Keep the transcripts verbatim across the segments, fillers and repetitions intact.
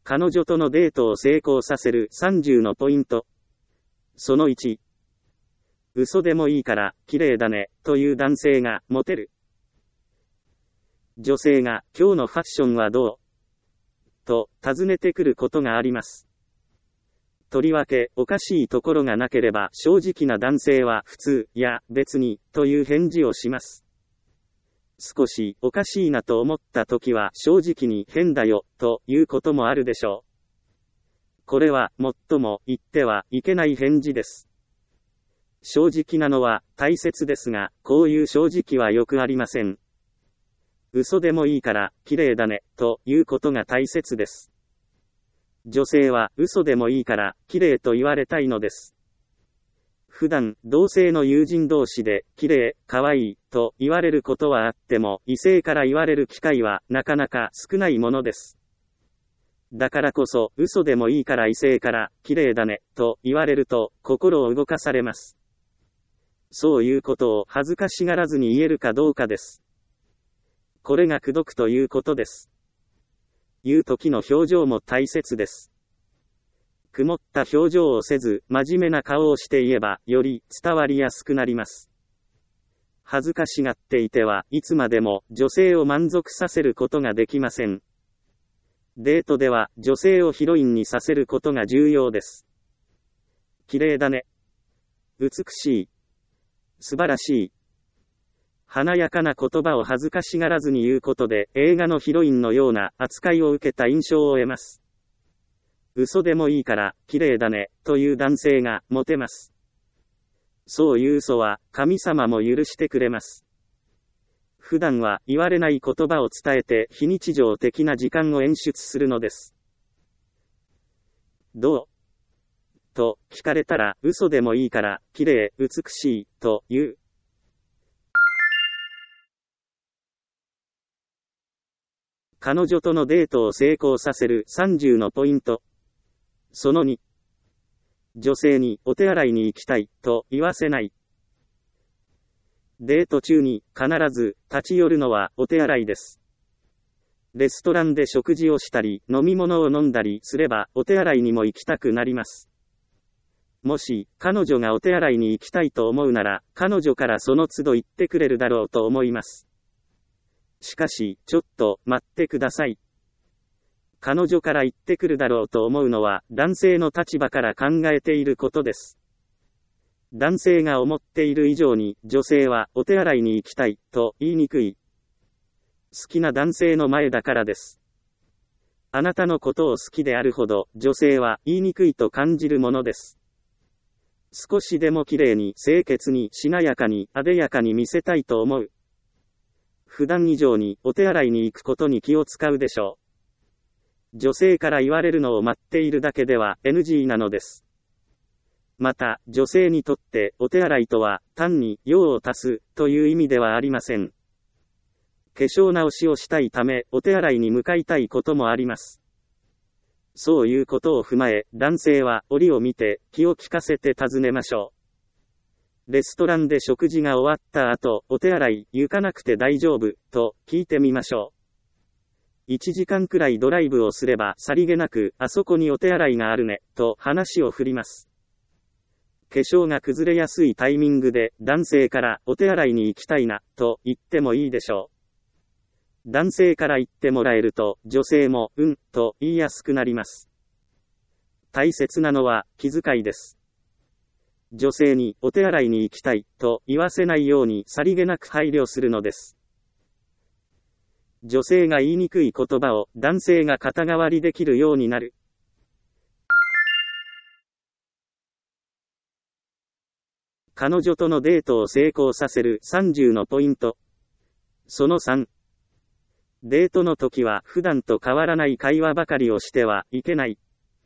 彼女とのデートを成功させるさんじゅうのポイント。そのいち。嘘でもいいから、綺麗だね、という男性がモテる。女性が、今日のファッションはどうと、尋ねてくることがあります。とりわけ、おかしいところがなければ、正直な男性は、普通、いや、別に、という返事をします。少し、おかしいなと思ったときは、正直に、変だよ、ということもあるでしょう。これは、最も、言ってはいけない返事です。正直なのは、大切ですが、こういう正直はよくありません。嘘でもいいから、綺麗だね、ということが大切です。女性は、嘘でもいいから、綺麗と言われたいのです。普段、同性の友人同士で、綺麗、可愛い、と言われることはあっても、異性から言われる機会は、なかなか少ないものです。だからこそ、嘘でもいいから異性から、綺麗だね、と言われると、心を動かされます。そういうことを恥ずかしがらずに言えるかどうかです。これが口説くということです。言う時の表情も大切です。曇った表情をせず、真面目な顔をして言えば、より伝わりやすくなります。恥ずかしがっていては、いつまでも女性を満足させることができません。デートでは、女性をヒロインにさせることが重要です。綺麗だね。美しい。素晴らしい。華やかな言葉を恥ずかしがらずに言うことで、映画のヒロインのような扱いを受けた印象を得ます。嘘でもいいから、綺麗だね、という男性がモテます。そういう嘘は、神様も許してくれます。普段は言われない言葉を伝えて非日常的な時間を演出するのです。どうと聞かれたら、嘘でもいいから、綺麗、美しい、と言う。彼女とのデートを成功させるさんじゅうのポイント。そのに。女性にお手洗いに行きたいと言わせない。デート中に必ず立ち寄るのはお手洗いです。レストランで食事をしたり飲み物を飲んだりすればお手洗いにも行きたくなります。もし彼女がお手洗いに行きたいと思うなら彼女からその都度言ってくれるだろうと思います。しかし、ちょっと待ってください。彼女から言ってくるだろうと思うのは男性の立場から考えていることです。男性が思っている以上に女性はお手洗いに行きたいと言いにくい。好きな男性の前だからです。あなたのことを好きであるほど女性は言いにくいと感じるものです。少しでも綺麗に清潔にしなやかに艶やかに見せたいと思う。普段以上にお手洗いに行くことに気を使うでしょう。女性から言われるのを待っているだけでは エヌジー なのです。また、女性にとってお手洗いとは単に用を足すという意味ではありません。化粧直しをしたいためお手洗いに向かいたいこともあります。そういうことを踏まえ、男性は折を見て気を利かせて尋ねましょう。レストランで食事が終わった後、お手洗い行かなくて大丈夫と聞いてみましょう。いちじかんくらいドライブをすればさりげなくあそこにお手洗いがあるねと話を振ります。化粧が崩れやすいタイミングで男性からお手洗いに行きたいなと言ってもいいでしょう。男性から言ってもらえると女性もうんと言いやすくなります。大切なのは気遣いです。女性にお手洗いに行きたいと言わせないようにさりげなく配慮するのです。女性が言いにくい言葉を男性が肩代わりできるようになる。彼女とのデートを成功させるさんじゅうのポイント。そのさん。デートの時は普段と変わらない会話ばかりをしてはいけない。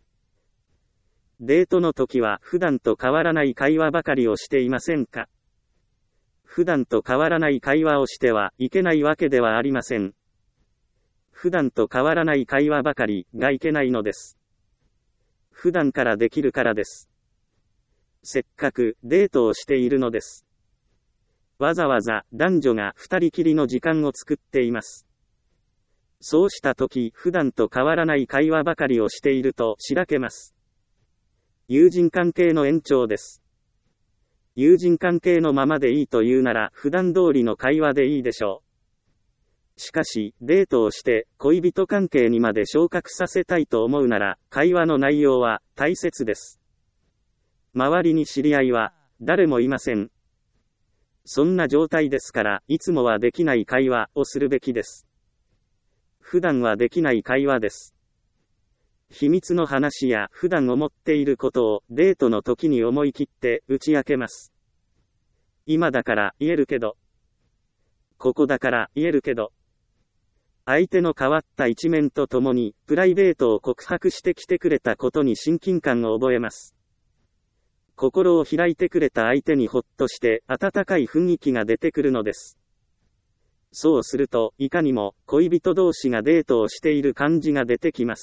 デートの時は普段と変わらない会話ばかりをしていませんか？普段と変わらない会話をしてはいけないわけではありません。普段と変わらない会話ばかりがいけないのです。普段からできるからです。せっかくデートをしているのです。わざわざ男女が二人きりの時間を作っています。 そうしたとき、普段と変わらない会話ばかりをしているとしらけます。友人関係の延長です。友人関係のままでいいというなら、普段通りの会話でいいでしょう。しかし、デートをして、恋人関係にまで昇格させたいと思うなら、会話の内容は大切です。周りに知り合いは、誰もいません。そんな状態ですから、いつもはできない会話をするべきです。普段はできない会話です。秘密の話や普段思っていることをデートの時に思い切って打ち明けます。今だから言えるけど。ここだから言えるけど。相手の変わった一面とともに、プライベートを告白してきてくれたことに親近感を覚えます。心を開いてくれた相手にほっとして温かい雰囲気が出てくるのです。そうすると、いかにも恋人同士がデートをしている感じが出てきます。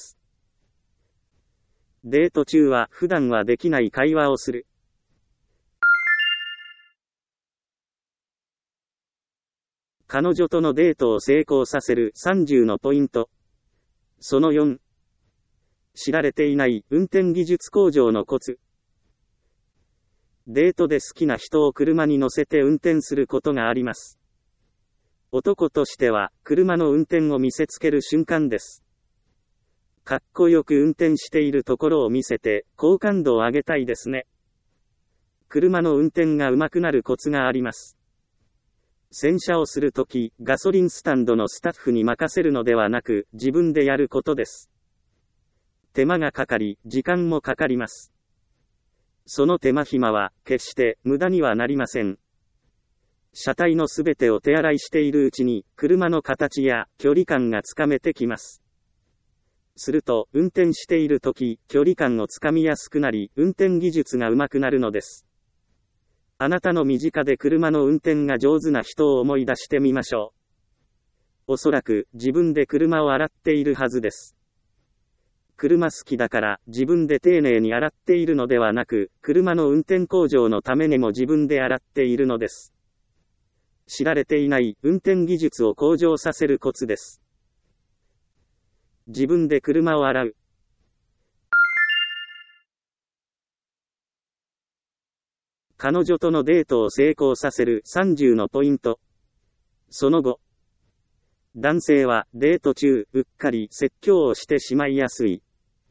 デート中は普段はできない会話をする。彼女とのデートを成功させるさんじゅうのポイント。そのよん。知られていない運転技術向上のコツ。デートで好きな人を車に乗せて運転することがあります。男としては、車の運転を見せつける瞬間です。かっこよく運転しているところを見せて、好感度を上げたいですね。車の運転が上手くなるコツがあります。洗車をするとき、ガソリンスタンドのスタッフに任せるのではなく、自分でやることです。手間がかかり、時間もかかります。その手間暇は、決して無駄にはなりません。車体のすべてを手洗いしているうちに、車の形や距離感がつかめてきます。すると、運転しているとき、距離感をつかみやすくなり、運転技術が上手くなるのです。あなたの身近で車の運転が上手な人を思い出してみましょう。おそらく、自分で車を洗っているはずです。車好きだから、自分で丁寧に洗っているのではなく、車の運転向上のためにも自分で洗っているのです。知られていない運転技術を向上させるコツです。自分で車を洗う。彼女とのデートを成功させるさんじゅうのポイント。その後。男性はデート中、うっかり説教をしてしまいやすい。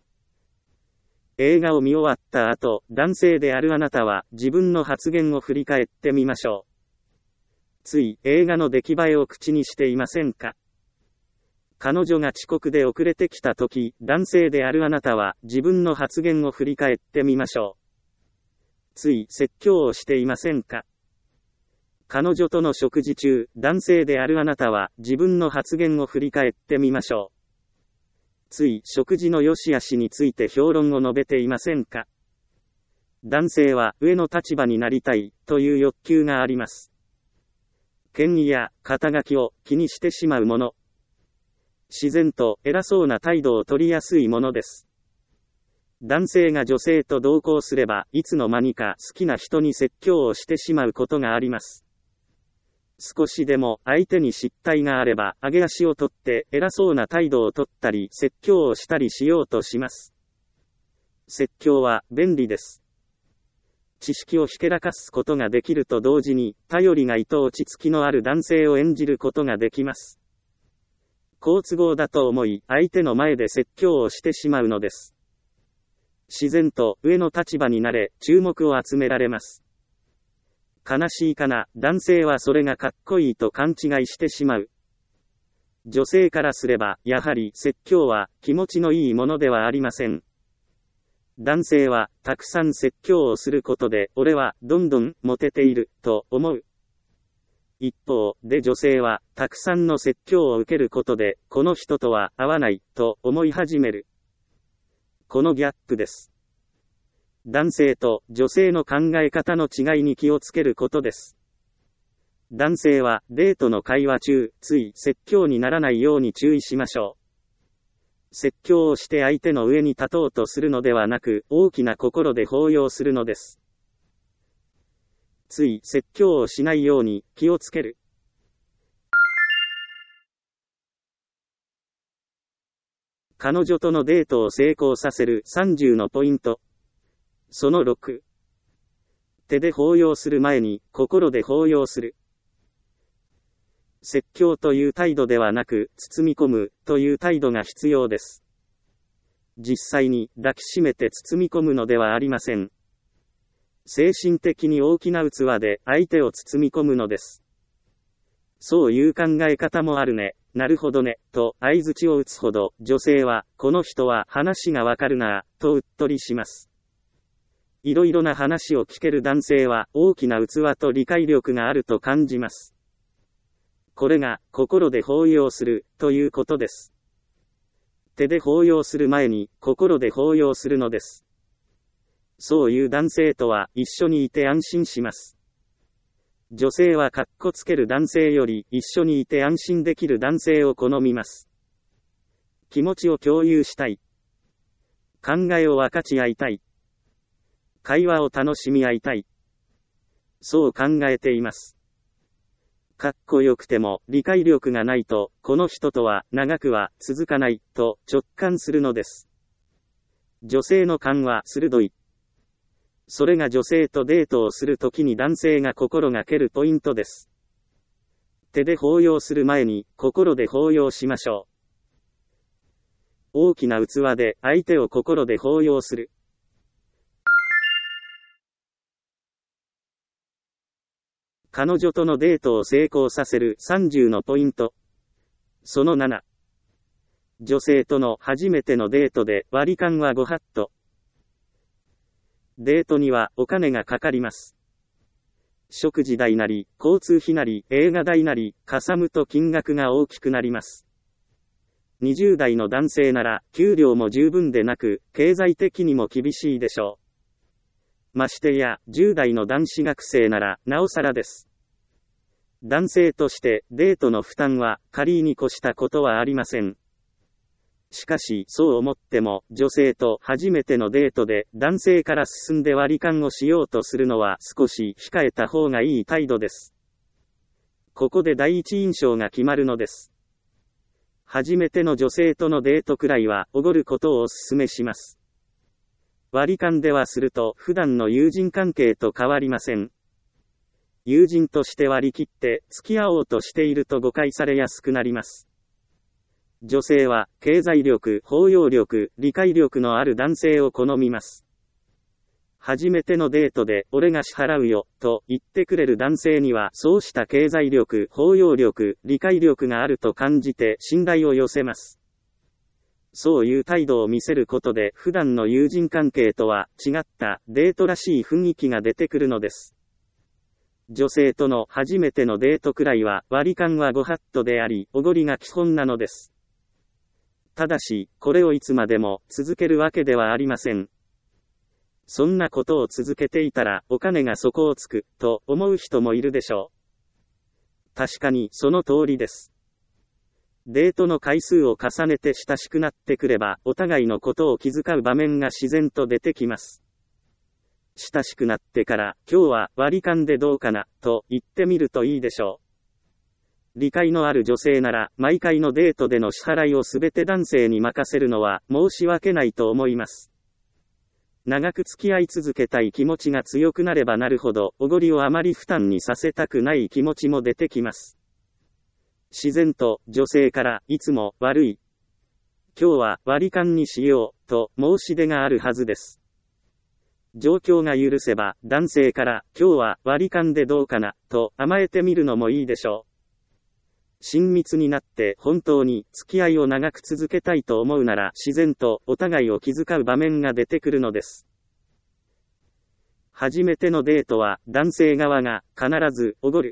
映画を見終わった後、男性であるあなたは自分の発言を振り返ってみましょう。つい映画の出来栄えを口にしていませんか？彼女が遅刻で遅れてきたとき、男性であるあなたは自分の発言を振り返ってみましょう。つい説教をしていませんか？彼女との食事中、男性であるあなたは自分の発言を振り返ってみましょう。つい食事の良し悪しについて評論を述べていませんか？男性は上の立場になりたいという欲求があります。権威や肩書きを気にしてしまうもの。自然と偉そうな態度を取りやすいものです。男性が女性と同行すれば、いつの間にか好きな人に説教をしてしまうことがあります。少しでも相手に失態があれば、上げ足を取って偉そうな態度を取ったり、説教をしたりしようとします。説教は便利です。知識をひけらかすことができると同時に、頼りがいと落ち着きのある男性を演じることができます。好都合だと思い、相手の前で説教をしてしまうのです。自然と上の立場になれ、注目を集められます。悲しいかな、男性はそれがかっこいいと勘違いしてしまう。女性からすれば、やはり説教は気持ちのいいものではありません。男性は、たくさん説教をすることで、俺は、どんどん、モテている、と思う。一方で女性は、たくさんの説教を受けることで、この人とは合わない、と思い始める。このギャップです。男性と女性の考え方の違いに気をつけることです。男性は、デートの会話中、つい説教にならないように注意しましょう。説教をして相手の上に立とうとするのではなく、大きな心で抱擁するのです。つい説教をしないように気をつける。 彼女とのデートを成功させるさんじゅうのポイント。そのろく。手で抱擁する前に心で抱擁する。説教という態度ではなく、包み込むという態度が必要です。実際に抱きしめて包み込むのではありません。精神的に大きな器で相手を包み込むのです。そういう考え方もあるね、なるほどね、と相槌を打つほど、女性は、この人は話がわかるなぁ、とうっとりします。いろいろな話を聞ける男性は、大きな器と理解力があると感じます。これが、心で抱擁する、ということです。手で抱擁する前に、心で抱擁するのです。そういう男性とは、一緒にいて安心します。女性はかっこつける男性より、一緒にいて安心できる男性を好みます。気持ちを共有したい。考えを分かち合いたい。会話を楽しみ合いたい。そう考えています。かっこよくても理解力がないと、この人とは長くは続かないと直感するのです。女性の勘は鋭い。それが女性とデートをするときに男性が心がけるポイントです。手で抱擁する前に心で抱擁しましょう。大きな器で相手を心で抱擁する。彼女とのデートを成功させるさんじゅうのポイント。そのなな。女性との初めてのデートで割り勘はごハット。デートにはお金がかかります。食事代なり、交通費なり、映画代なり、かさむと金額が大きくなります。にじゅう代の男性なら、給料も十分でなく、経済的にも厳しいでしょう。ましてや、じゅう代の男子学生なら、なおさらです。男性としてデートの負担は仮に越したことはありません。しかしそう思っても女性と初めてのデートで男性から進んで割り勘をしようとするのは少し控えた方がいい態度です。ここで第一印象が決まるのです。初めての女性とのデートくらいはおごることをお勧めします。割り勘ではすると普段の友人関係と変わりません。友人として割り切って付き合おうとしていると誤解されやすくなります。女性は経済力、包容力、理解力のある男性を好みます。初めてのデートで俺が支払うよと言ってくれる男性にはそうした経済力、包容力、理解力があると感じて信頼を寄せます。そういう態度を見せることで普段の友人関係とは違ったデートらしい雰囲気が出てくるのです。女性との初めてのデートくらいは割り勘はごハットであり、おごりが基本なのです。ただし、これをいつまでも続けるわけではありません。そんなことを続けていたらお金が底をつくと思う人もいるでしょう。確かにその通りです。デートの回数を重ねて親しくなってくればお互いのことを気遣う場面が自然と出てきます。親しくなってから今日は割り勘でどうかなと言ってみるといいでしょう。理解のある女性なら毎回のデートでの支払いをすべて男性に任せるのは申し訳ないと思います。長く付き合い続けたい気持ちが強くなればなるほどおごりをあまり負担にさせたくない気持ちも出てきます。自然と女性からいつも悪い。今日は割り勘にしようと申し出があるはずです。状況が許せば男性から今日は割り勘でどうかなと甘えてみるのもいいでしょう。親密になって本当に付き合いを長く続けたいと思うなら自然とお互いを気遣う場面が出てくるのです。初めてのデートは男性側が必ずおごる。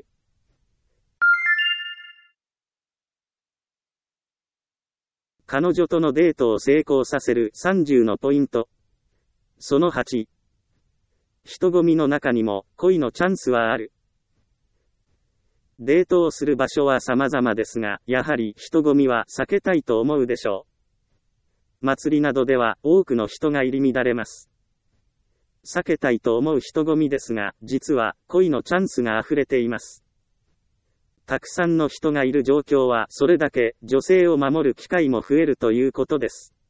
彼女とのデートを成功させるさんじゅうのポイント。そのはち。人混みの中にも恋のチャンスはある。デートをする場所は様々ですが、やはり人混みは避けたいと思うでしょう。祭りなどでは多くの人が入り乱れます。避けたいと思う人混みですが、実は恋のチャンスが溢れています。たくさんの人がいる状況はそれだけ女性を守る機会も増えるということです。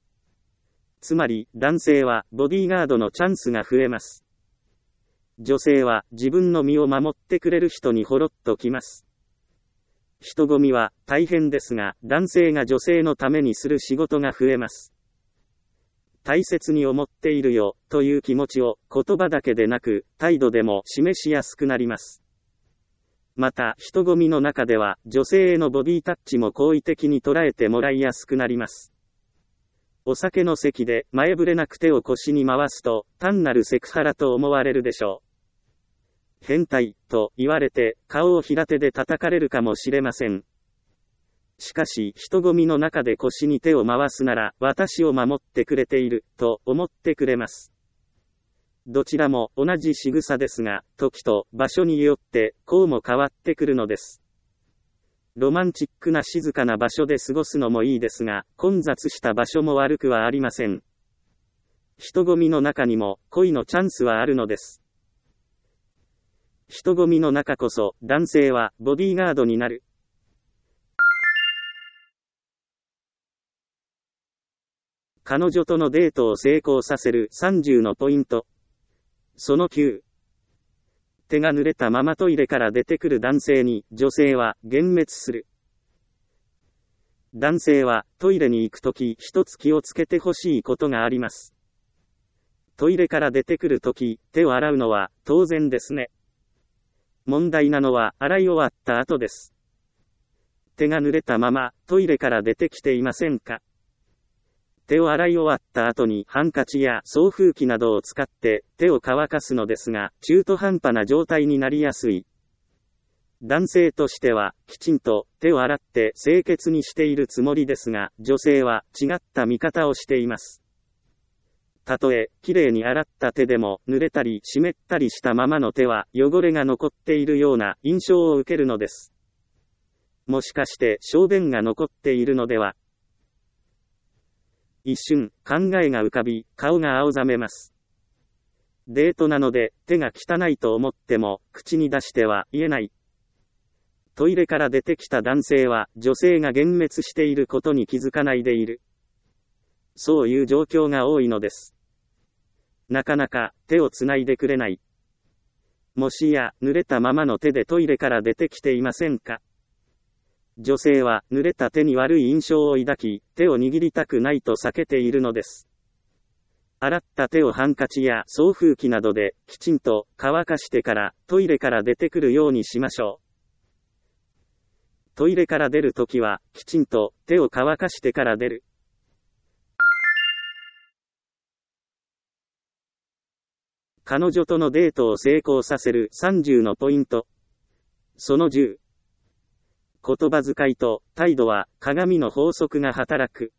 つまり、男性はボディーガードのチャンスが増えます。女性は自分の身を守ってくれる人にほろっと来ます。人混みは大変ですが、男性が女性のためにする仕事が増えます。大切に思っているよ、という気持ちを言葉だけでなく、態度でも示しやすくなります。また、人混みの中では、女性へのボディタッチも好意的に捉えてもらいやすくなります。お酒の席で前触れなく手を腰に回すと、単なるセクハラと思われるでしょう。変態、と言われて、顔を平手で叩かれるかもしれません。しかし、人混みの中で腰に手を回すなら、私を守ってくれている、と思ってくれます。どちらも同じ仕草ですが、時と場所によって、こうも変わってくるのです。ロマンチックな静かな場所で過ごすのもいいですが、混雑した場所も悪くはありません。人混みの中にも、恋のチャンスはあるのです。人混みの中こそ、男性はボディーガードになる。彼女とのデートを成功させるさんじゅうのポイント。そのきゅう。手が濡れたままトイレから出てくる男性に、女性は幻滅する。男性はトイレに行くとき一つ気をつけてほしいことがあります。トイレから出てくるとき、手を洗うのは当然ですね。問題なのは洗い終わった後です。手が濡れたままトイレから出てきていませんか？手を洗い終わった後にハンカチや送風機などを使って手を乾かすのですが、中途半端な状態になりやすい。男性としてはきちんと手を洗って清潔にしているつもりですが、女性は違った見方をしています。たとえ、きれいに洗った手でも、濡れたり湿ったりしたままの手は、汚れが残っているような印象を受けるのです。もしかして、小便が残っているのでは。一瞬、考えが浮かび、顔が青ざめます。デートなので、手が汚いと思っても、口に出しては言えない。トイレから出てきた男性は、女性が幻滅していることに気づかないでいる。そういう状況が多いのです。なかなか手をつないでくれない。もしや濡れたままの手でトイレから出てきていませんか？女性は濡れた手に悪い印象を抱き、手を握りたくないと避けているのです。洗った手をハンカチや送風機などできちんと乾かしてからトイレから出てくるようにしましょう。トイレから出るときはきちんと手を乾かしてから出る。彼女とのデートを成功させるさんじゅうのポイント。そのじゅう。言葉遣いと態度は鏡の法則が働く。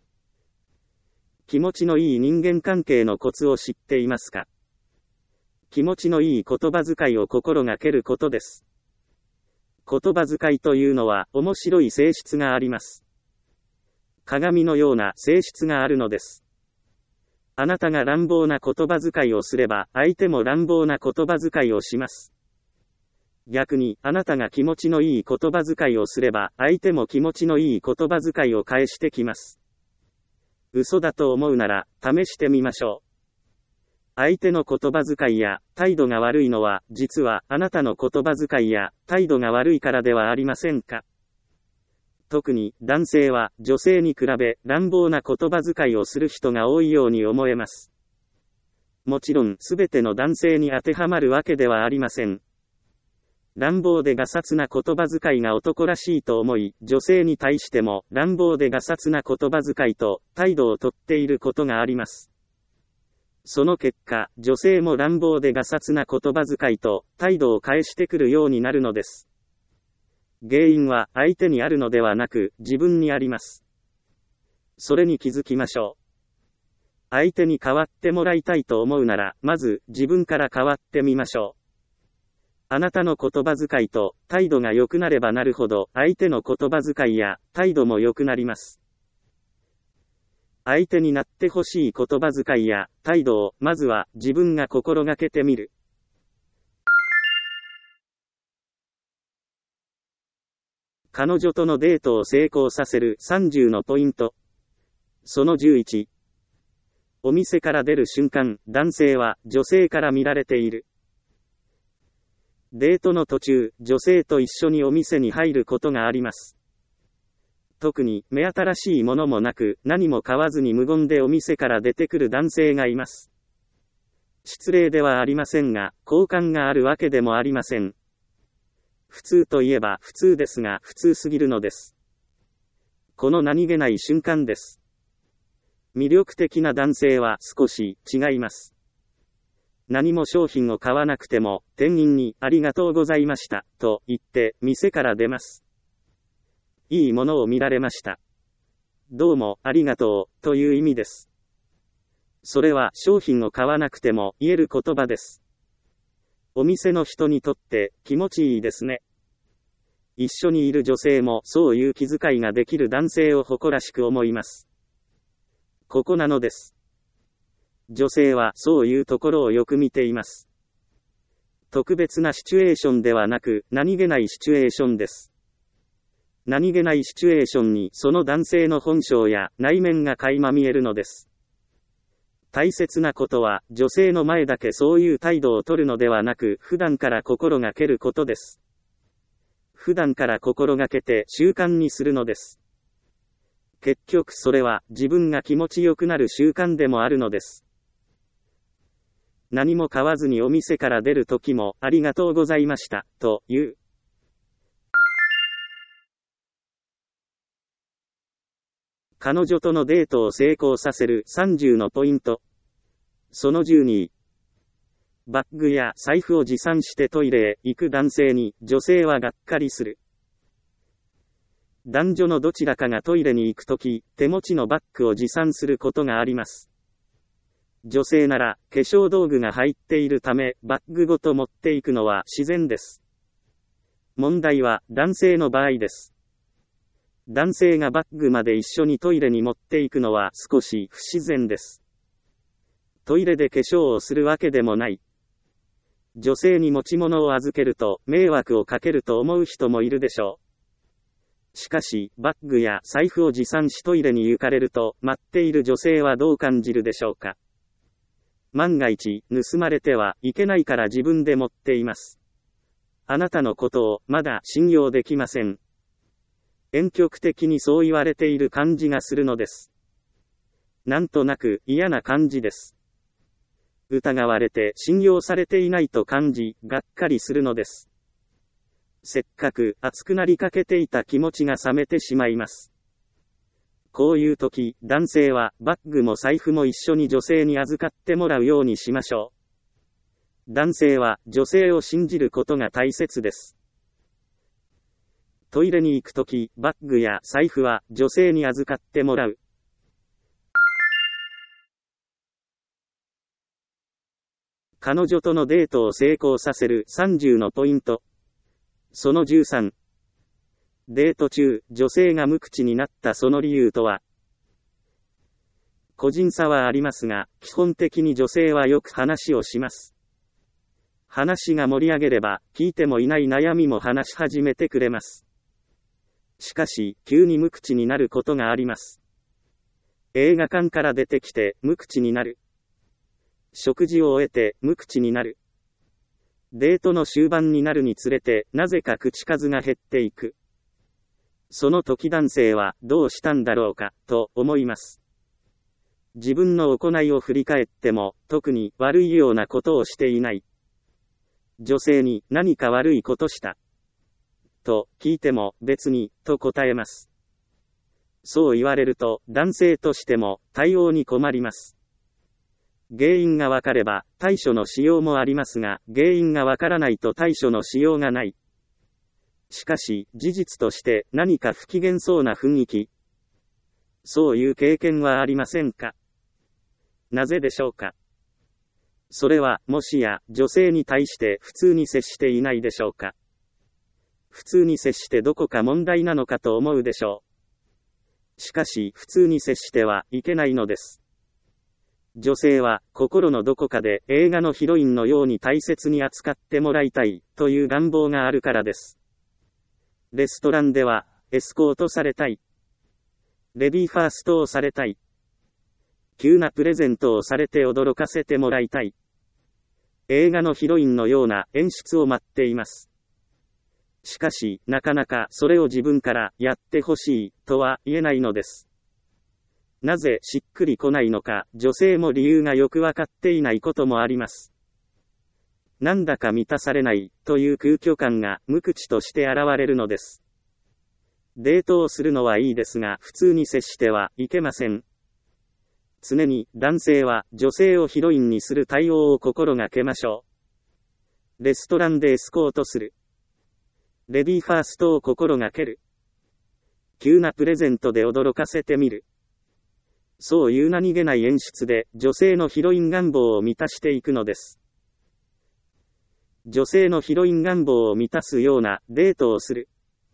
気持ちのいい人間関係のコツを知っていますか？気持ちのいい言葉遣いを心がけることです。言葉遣いというのは面白い性質があります。鏡のような性質があるのです。あなたが乱暴な言葉遣いをすれば、相手も乱暴な言葉遣いをします。逆に、あなたが気持ちのいい言葉遣いをすれば、相手も気持ちのいい言葉遣いを返してきます。嘘だと思うなら、試してみましょう。相手の言葉遣いや態度が悪いのは、実はあなたの言葉遣いや態度が悪いからではありませんか？特に男性は女性に比べ乱暴な言葉遣いをする人が多いように思えます。もちろんすべての男性に当てはまるわけではありません。乱暴でガサツな言葉遣いが男らしいと思い、女性に対しても乱暴でガサツな言葉遣いと態度をとっていることがあります。その結果、女性も乱暴でガサツな言葉遣いと態度を返してくるようになるのです。原因は相手にあるのではなく自分にあります。それに気づきましょう。相手に変わってもらいたいと思うなら、まず自分から変わってみましょう。あなたの言葉遣いと態度が良くなればなるほど、相手の言葉遣いや態度も良くなります。相手になってほしい言葉遣いや態度を、まずは自分が心がけてみる。彼女とのデートを成功させるさんじゅうのポイント。そのじゅういち。 お店から出る瞬間、男性は女性から見られている。デートの途中、女性と一緒にお店に入ることがあります。特に目新しいものもなく、何も買わずに無言でお店から出てくる男性がいます。失礼ではありませんが、好感があるわけでもありません。普通といえば普通ですが、普通すぎるのです。この何気ない瞬間です。魅力的な男性は少し違います。何も商品を買わなくても、店員にありがとうございました、と言って店から出ます。いいものを見られました。どうもありがとう、という意味です。それは商品を買わなくても言える言葉です。お店の人にとって気持ちいいですね。一緒にいる女性もそういう気遣いができる男性を誇らしく思います。ここなのです。女性はそういうところをよく見ています。特別なシチュエーションではなく、何気ないシチュエーションです。何気ないシチュエーションにその男性の本性や内面が垣間見えるのです。大切なことは、女性の前だけそういう態度を取るのではなく、普段から心がけることです。普段から心がけて習慣にするのです。結局それは自分が気持ちよくなる習慣でもあるのです。何も買わずにお店から出るときも、ありがとうございました、と言う。彼女とのデートを成功させるさんじゅうのポイント。そのじゅうに。バッグや財布を持参してトイレへ行く男性に女性はがっかりする。男女のどちらかがトイレに行くとき、手持ちのバッグを持参することがあります。女性なら化粧道具が入っているため、バッグごと持っていくのは自然です。問題は男性の場合です。男性がバッグまで一緒にトイレに持っていくのは少し不自然です。トイレで化粧をするわけでもない。女性に持ち物を預けると迷惑をかけると思う人もいるでしょう。しかし、バッグや財布を持参しトイレに行かれると、待っている女性はどう感じるでしょうか。万が一、盗まれてはいけないから自分で持っています。あなたのことをまだ信用できません。婉曲的にそう言われている感じがするのです。なんとなく嫌な感じです。疑われて信用されていないと感じ、がっかりするのです。せっかく熱くなりかけていた気持ちが冷めてしまいます。こういう時、男性はバッグも財布も一緒に女性に預かってもらうようにしましょう。男性は女性を信じることが大切です。トイレに行くとき、バッグや財布は女性に預かってもらう。彼女とのデートを成功させるさんじゅうのポイント。そのじゅうさん。デート中、女性が無口になったその理由とは。個人差はありますが、基本的に女性はよく話をします。話が盛り上げれば、聞いてもいない悩みも話し始めてくれます。しかし、急に無口になることがあります。映画館から出てきて、無口になる。食事を終えて、無口になる。デートの終盤になるにつれて、なぜか口数が減っていく。その時男性は、どうしたんだろうか、と思います。自分の行いを振り返っても、特に悪いようなことをしていない。女性に何か悪いことした。と聞いても別に、と答えます。そう言われると、男性としても対応に困ります。原因がわかれば対処のしようもありますが、原因がわからないと対処のしようがない。しかし、事実として何か不機嫌そうな雰囲気。そういう経験はありませんか？なぜでしょうか？それは、もしや、女性に対して普通に接していないでしょうか？普通に接してどこか問題なのかと思うでしょう。しかし、普通に接してはいけないのです。女性は、心のどこかで映画のヒロインのように大切に扱ってもらいたい、という願望があるからです。レストランでは、エスコートされたい。レディーファーストをされたい。 急なプレゼントをされて驚かせてもらいたい。映画のヒロインのような演出を待っています。しかし、なかなかそれを自分からやってほしいとは言えないのです。なぜしっくりこないのか、女性も理由がよくわかっていないこともあります。なんだか満たされないという空虚感が無口として現れるのです。デートをするのはいいですが、普通に接してはいけません。常に男性は女性をヒロインにする対応を心がけましょう。レストランでエスコートする。レディーファーストを心がける。急なプレゼントで驚かせてみる。そういう何気ない演出で女性のヒロイン願望を満たしていくのです。女性のヒロイン願望を満たすようなデートをする。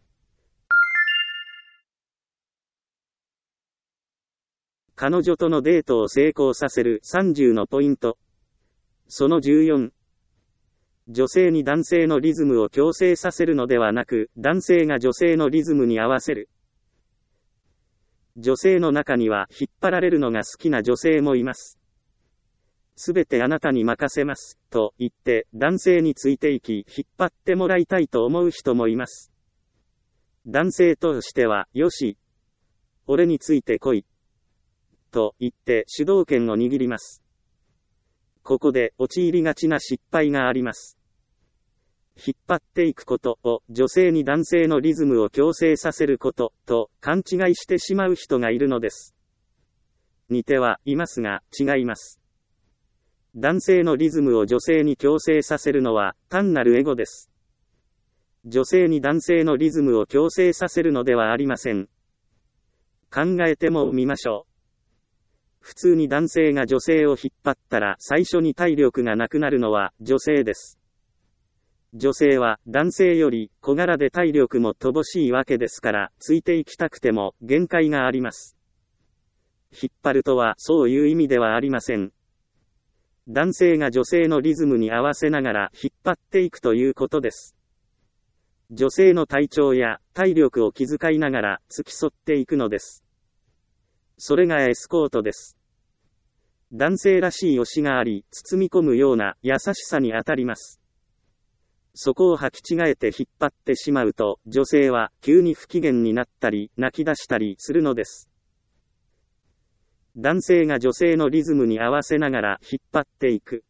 彼女とのデートを成功させるさんじゅうのポイント。そのじゅうよん。女性に男性のリズムを強制させるのではなく、男性が女性のリズムに合わせる。女性の中には引っ張られるのが好きな女性もいます。すべてあなたに任せます、と言って男性についていき引っ張ってもらいたいと思う人もいます。男性としては、よし、俺について来い、と言って主導権を握ります。ここで陥りがちな失敗があります。引っ張っていくことを女性に男性のリズムを強制させることと勘違いしてしまう人がいるのです。似てはいますが違います。男性のリズムを女性に強制させるのは単なるエゴです。女性に男性のリズムを強制させるのではありません。考えてもみましょう。普通に男性が女性を引っ張ったら最初に体力がなくなるのは女性です。女性は男性より小柄で体力も乏しいわけですから、ついていきたくても限界があります。引っ張るとはそういう意味ではありません。男性が女性のリズムに合わせながら引っ張っていくということです。女性の体調や体力を気遣いながら付き添っていくのです。それがエスコートです。男性らしい推しがあり、包み込むような優しさにあたります。そこを履き違えて引っ張ってしまうと、女性は急に不機嫌になったり、泣き出したりするのです。男性が女性のリズムに合わせながら引っ張っていく。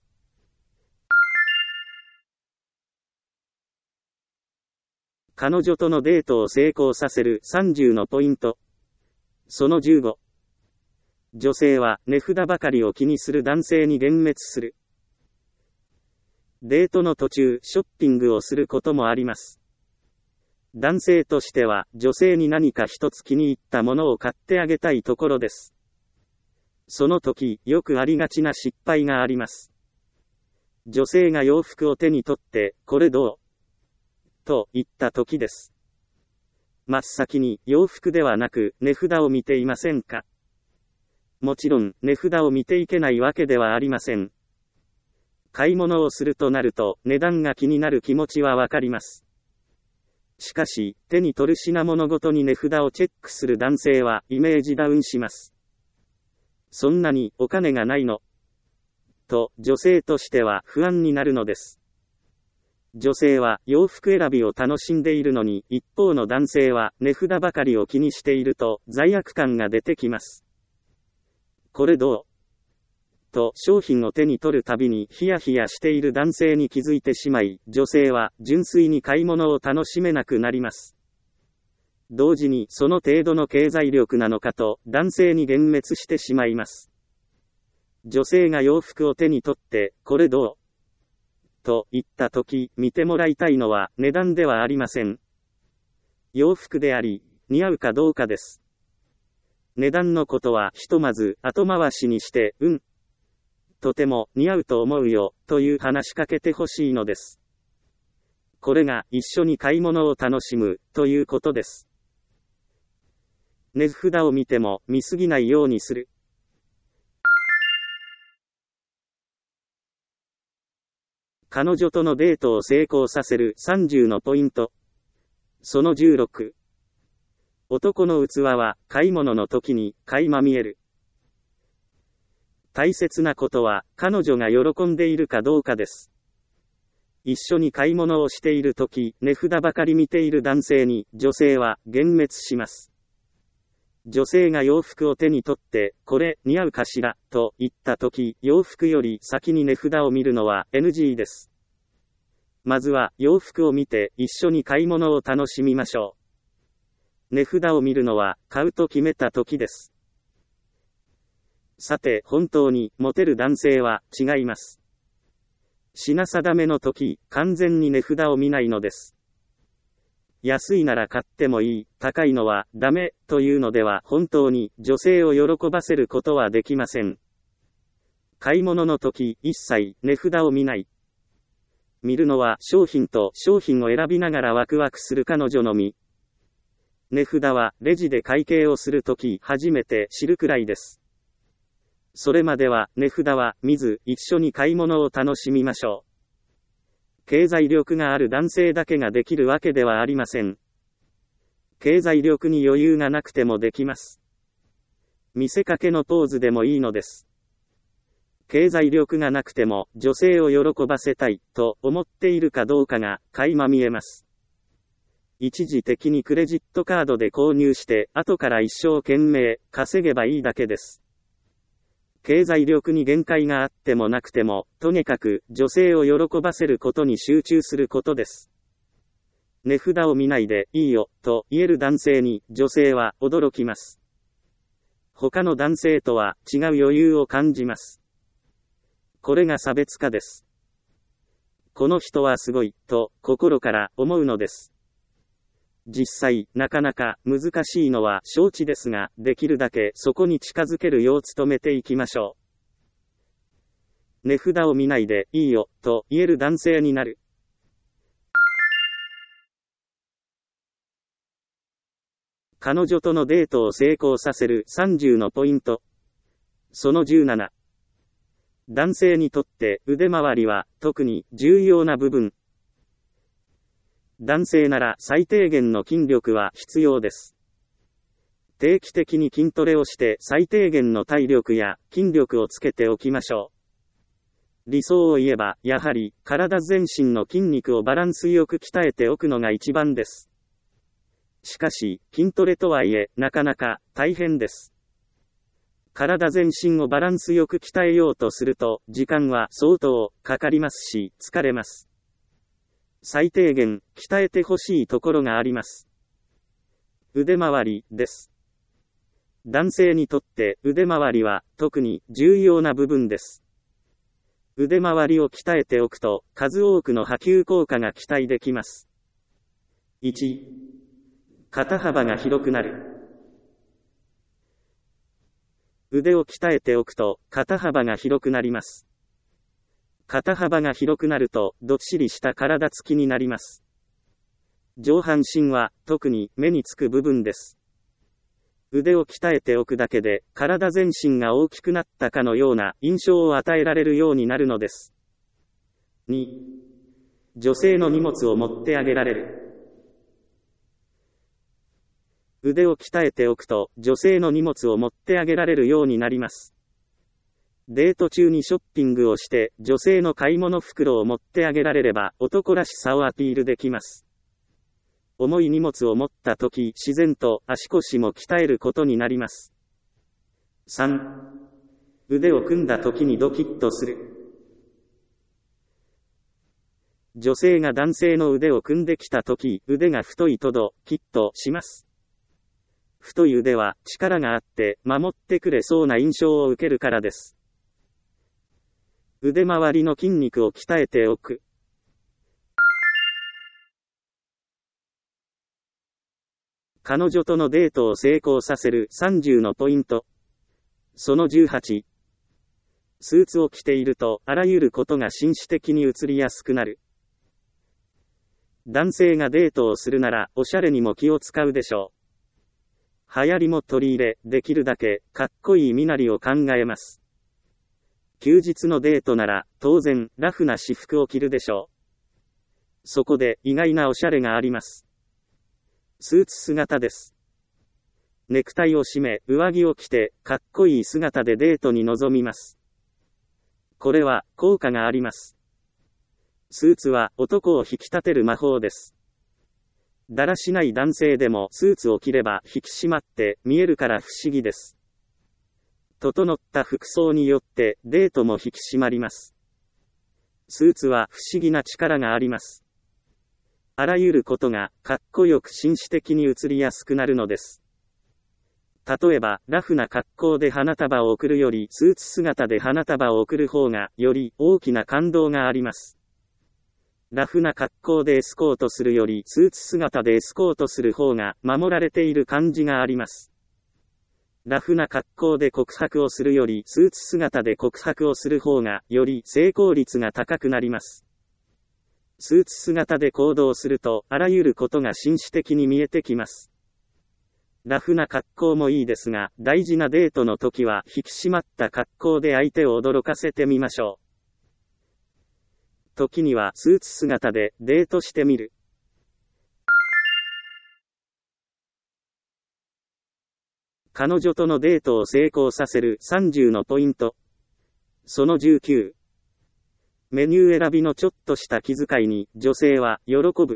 彼女とのデートを成功させるさんじゅうのポイント。そのじゅうご。女性は値札ばかりを気にする男性に幻滅する。デートの途中、ショッピングをすることもあります。男性としては、女性に何か一つ気に入ったものを買ってあげたいところです。その時、よくありがちな失敗があります。女性が洋服を手に取って、これどう?と言った時です。真っ先に洋服ではなく値札を見ていませんか?もちろん値札を見ていけないわけではありません。買い物をするとなると値段が気になる気持ちはわかります。しかし手に取る品物ごとに値札をチェックする男性はイメージダウンします。そんなにお金がないの?と女性としては不安になるのです。女性は洋服選びを楽しんでいるのに、一方の男性は値札ばかりを気にしていると罪悪感が出てきます。これどう?と商品を手に取るたびにヒヤヒヤしている男性に気づいてしまい、女性は純粋に買い物を楽しめなくなります。同時にその程度の経済力なのかと男性に幻滅してしまいます。女性が洋服を手に取って、これどう?と言ったとき、見てもらいたいのは値段ではありません。洋服であり、似合うかどうかです。値段のことはひとまず後回しにして、うん。とても似合うと思うよ、という話しかけてほしいのです。これが一緒に買い物を楽しむ、ということです。値札を見ても見すぎないようにする。彼女とのデートを成功させるさんじゅうのポイント。そのじゅうろく。男の器は買い物の時に垣間見える。 大切なことは、彼女が喜んでいるかどうかです。一緒に買い物をしているとき、値札ばかり見ている男性に、女性は、幻滅します。女性が洋服を手に取って、これ、似合うかしら、と言ったとき、洋服より先に値札を見るのは エヌジー です。まずは、洋服を見て、一緒に買い物を楽しみましょう。値札を見るのは、買うと決めたときです。さて、本当に、モテる男性は、違います。品定めのとき、完全に値札を見ないのです。安いなら買ってもいい、高いのはダメというのでは本当に女性を喜ばせることはできません。買い物の時、一切値札を見ない。見るのは商品と商品を選びながらワクワクする彼女のみ。値札はレジで会計をするとき初めて知るくらいです。それまでは値札は見ず一緒に買い物を楽しみましょう。経済力がある男性だけができるわけではありません。経済力に余裕がなくてもできます。見せかけのポーズでもいいのです。経済力がなくても女性を喜ばせたいと思っているかどうかが垣間見えます。一時的にクレジットカードで購入して後から一生懸命稼げばいいだけです。経済力に限界があってもなくても、とにかく女性を喜ばせることに集中することです。値札を見ないでいいよと言える男性に女性は驚きます。他の男性とは違う余裕を感じます。これが差別化です。この人はすごいと心から思うのです。実際、なかなか難しいのは承知ですが、できるだけそこに近づけるよう努めていきましょう。値札を見ないでいいよと言える男性になる。彼女とのデートを成功させるさんじゅうのポイント。そのじゅうなな。男性にとって腕周りは特に重要な部分。男性なら最低限の筋力は必要です。定期的に筋トレをして最低限の体力や筋力をつけておきましょう。理想を言えば、やはり体全身の筋肉をバランスよく鍛えておくのが一番です。しかし、筋トレとはいえ、なかなか大変です。体全身をバランスよく鍛えようとすると、時間は相当かかりますし、疲れます。最低限、鍛えてほしいところがあります。腕回りです。男性にとって腕回りは特に重要な部分です。腕回りを鍛えておくと、数多くの波及効果が期待できます。いち、肩幅が広くなる。腕を鍛えておくと、肩幅が広くなります。肩幅が広くなると、どっしりした体つきになります。上半身は、特に目につく部分です。腕を鍛えておくだけで、体全身が大きくなったかのような印象を与えられるようになるのです。に、女性の荷物を持ってあげられる。腕を鍛えておくと、女性の荷物を持ってあげられるようになります。デート中にショッピングをして、女性の買い物袋を持ってあげられれば、男らしさをアピールできます。重い荷物を持ったとき、自然と足腰も鍛えることになります。さん、腕を組んだときにドキッとする。女性が男性の腕を組んできたとき、腕が太いとドキッとします。太い腕は力があって守ってくれそうな印象を受けるからです。腕周りの筋肉を鍛えておく。彼女とのデートを成功させるさんじゅうのポイント。そのじゅうはち。スーツを着ているとあらゆることが紳士的に映りやすくなる。男性がデートをするならおしゃれにも気を使うでしょう。流行りも取り入れ、できるだけかっこいい身なりを考えます。休日のデートなら当然ラフな私服を着るでしょう。そこで意外なおしゃれがあります。スーツ姿です。ネクタイを締め、上着を着てかっこいい姿でデートに臨みます。 これは効果があります。スーツは男を引き立てる魔法です。だらしない男性でもスーツを着れば引き締まって見えるから不思議です。整った服装によってデートも引き締まります。スーツは不思議な力があります。あらゆることがかっこよく紳士的に映りやすくなるのです。例えば、ラフな格好で花束を贈るよりスーツ姿で花束を贈る方がより大きな感動があります。ラフな格好でエスコートするよりスーツ姿でエスコートする方が守られている感じがあります。ラフな格好で告白をするよりスーツ姿で告白をする方がより成功率が高くなります。スーツ姿で行動するとあらゆることが紳士的に見えてきます。ラフな格好もいいですが、大事なデートの時は引き締まった格好で相手を驚かせてみましょう。時にはスーツ姿でデートしてみる。彼女とのデートを成功させるさんじゅうのポイント。そのじゅうきゅう。メニュー選びのちょっとした気遣いに女性は喜ぶ。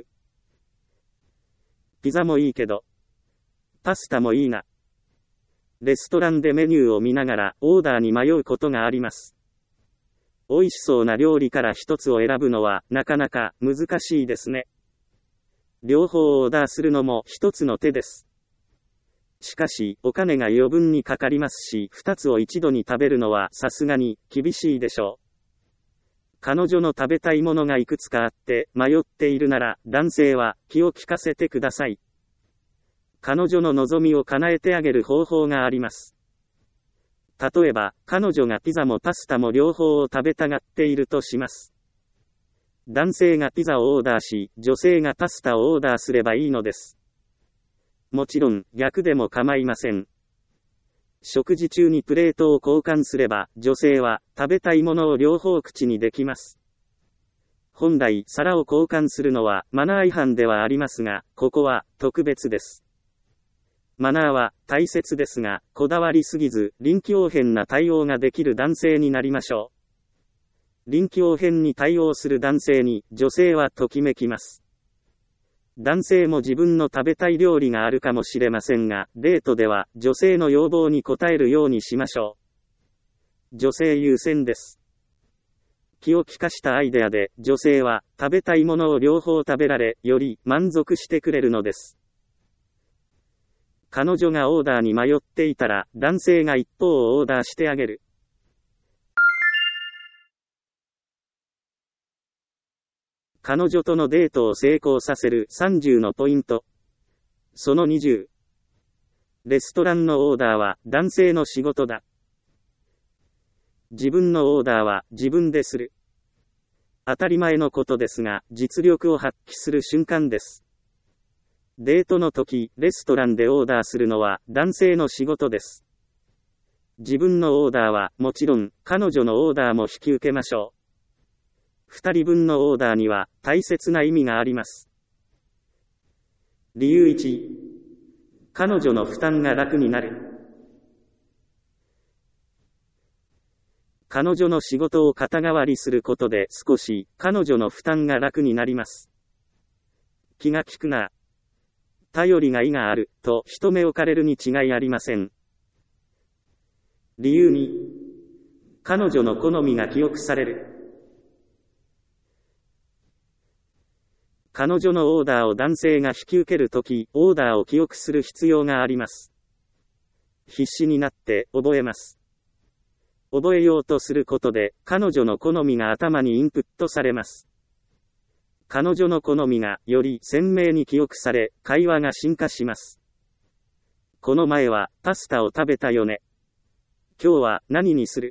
ピザもいいけど、パスタもいいな。レストランでメニューを見ながらオーダーに迷うことがあります。美味しそうな料理から一つを選ぶのはなかなか難しいですね。両方オーダーするのも一つの手です。しかし、お金が余分にかかりますし、二つを一度に食べるのはさすがに厳しいでしょう。彼女の食べたいものがいくつかあって迷っているなら、男性は気を利かせてください。彼女の望みを叶えてあげる方法があります。例えば、彼女がピザもパスタも両方を食べたがっているとします。男性がピザをオーダーし、女性がパスタをオーダーすればいいのです。もちろん、逆でも構いません。食事中にプレートを交換すれば、女性は食べたいものを両方口にできます。本来、皿を交換するのはマナー違反ではありますが、ここは特別です。マナーは大切ですが、こだわりすぎず、臨機応変な対応ができる男性になりましょう。臨機応変に対応する男性に、女性はときめきます。男性も自分の食べたい料理があるかもしれませんが、デートでは女性の要望に応えるようにしましょう。女性優先です。気を利かしたアイデアで、女性は食べたいものを両方食べられ、より満足してくれるのです。彼女がオーダーに迷っていたら、男性が一方をオーダーしてあげる。彼女とのデートを成功させるさんじゅうのポイント。そのにじゅう。レストランのオーダーは男性の仕事だ。自分のオーダーは自分でする。当たり前のことですが、実力を発揮する瞬間です。デートの時、レストランでオーダーするのは男性の仕事です。自分のオーダーはもちろん、彼女のオーダーも引き受けましょう。二人分のオーダーには大切な意味があります。理由いち、彼女の負担が楽になる。彼女の仕事を肩代わりすることで少し彼女の負担が楽になります。気が利くな。頼りがいがあると一目置かれるに違いありません。理由に、彼女の好みが記憶される。彼女のオーダーを男性が引き受けるとき、オーダーを記憶する必要があります。必死になって覚えます。覚えようとすることで、彼女の好みが頭にインプットされます。彼女の好みがより鮮明に記憶され、会話が進化します。この前はパスタを食べたよね。今日は何にする？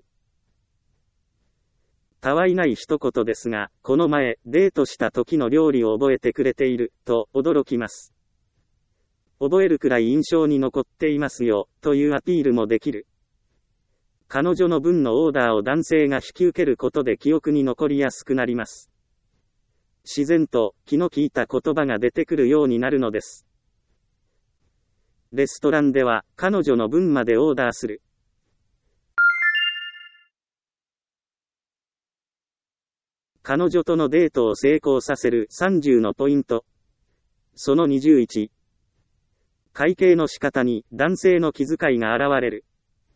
たわいない一言ですが、この前、デートした時の料理を覚えてくれている、と驚きます。覚えるくらい印象に残っていますよ、というアピールもできる。彼女の分のオーダーを男性が引き受けることで記憶に残りやすくなります。自然と気の利いた言葉が出てくるようになるのです。レストランでは彼女の分までオーダーする。 彼女とのデートを成功させるさんじゅうのポイント。そのにじゅういち。会計の仕方に男性の気遣いが現れる。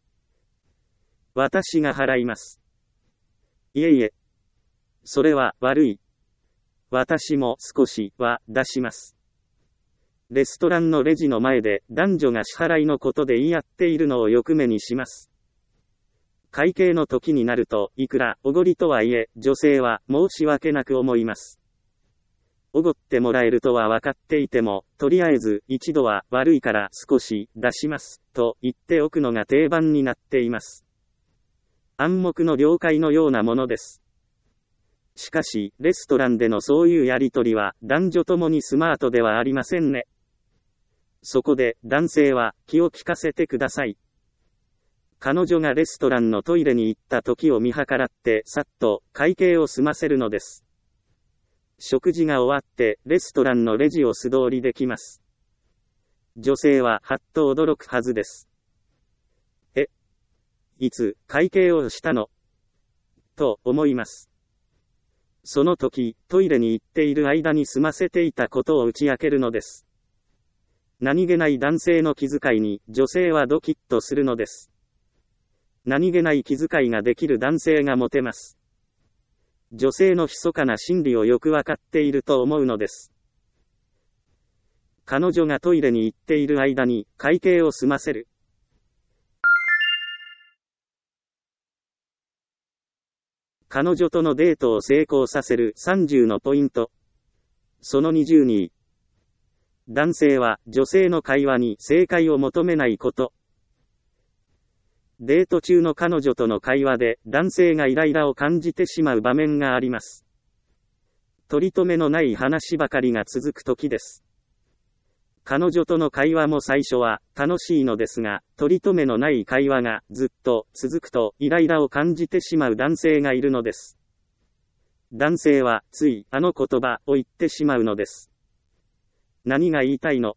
私が払います。いえいえ。それは悪い。私も少しは出します。レストランのレジの前で男女が支払いのことで言い合っているのをよく目にします。会計の時になると、いくらおごりとはいえ、女性は申し訳なく思います。おごってもらえるとは分かっていても、とりあえず一度は悪いから少し出します、と言っておくのが定番になっています。暗黙の了解のようなものです。しかし、レストランでのそういうやりとりは男女ともにスマートではありませんね。そこで男性は気を利かせてください。彼女がレストランのトイレに行った時を見計らってさっと会計を済ませるのです。食事が終わってレストランのレジを素通りできます。女性ははっと驚くはずです。え、いつ会計をしたの？と思います。その時、トイレに行っている間に済ませていたことを打ち明けるのです。何気ない男性の気遣いに女性はドキッとするのです。何気ない気遣いができる男性がモテます。女性の密かな心理をよくわかっていると思うのです。彼女がトイレに行っている間に会計を済ませる。彼女とのデートを成功させるさんじゅうのポイント。そのにじゅうに。男性は女性の会話に正解を求めないこと。デート中の彼女との会話で男性がイライラを感じてしまう場面があります。取り留めのない話ばかりが続く時です。彼女との会話も最初は楽しいのですが、取り留めのない会話がずっと続くとイライラを感じてしまう男性がいるのです。男性はついあの言葉を言ってしまうのです。何が言いたいの？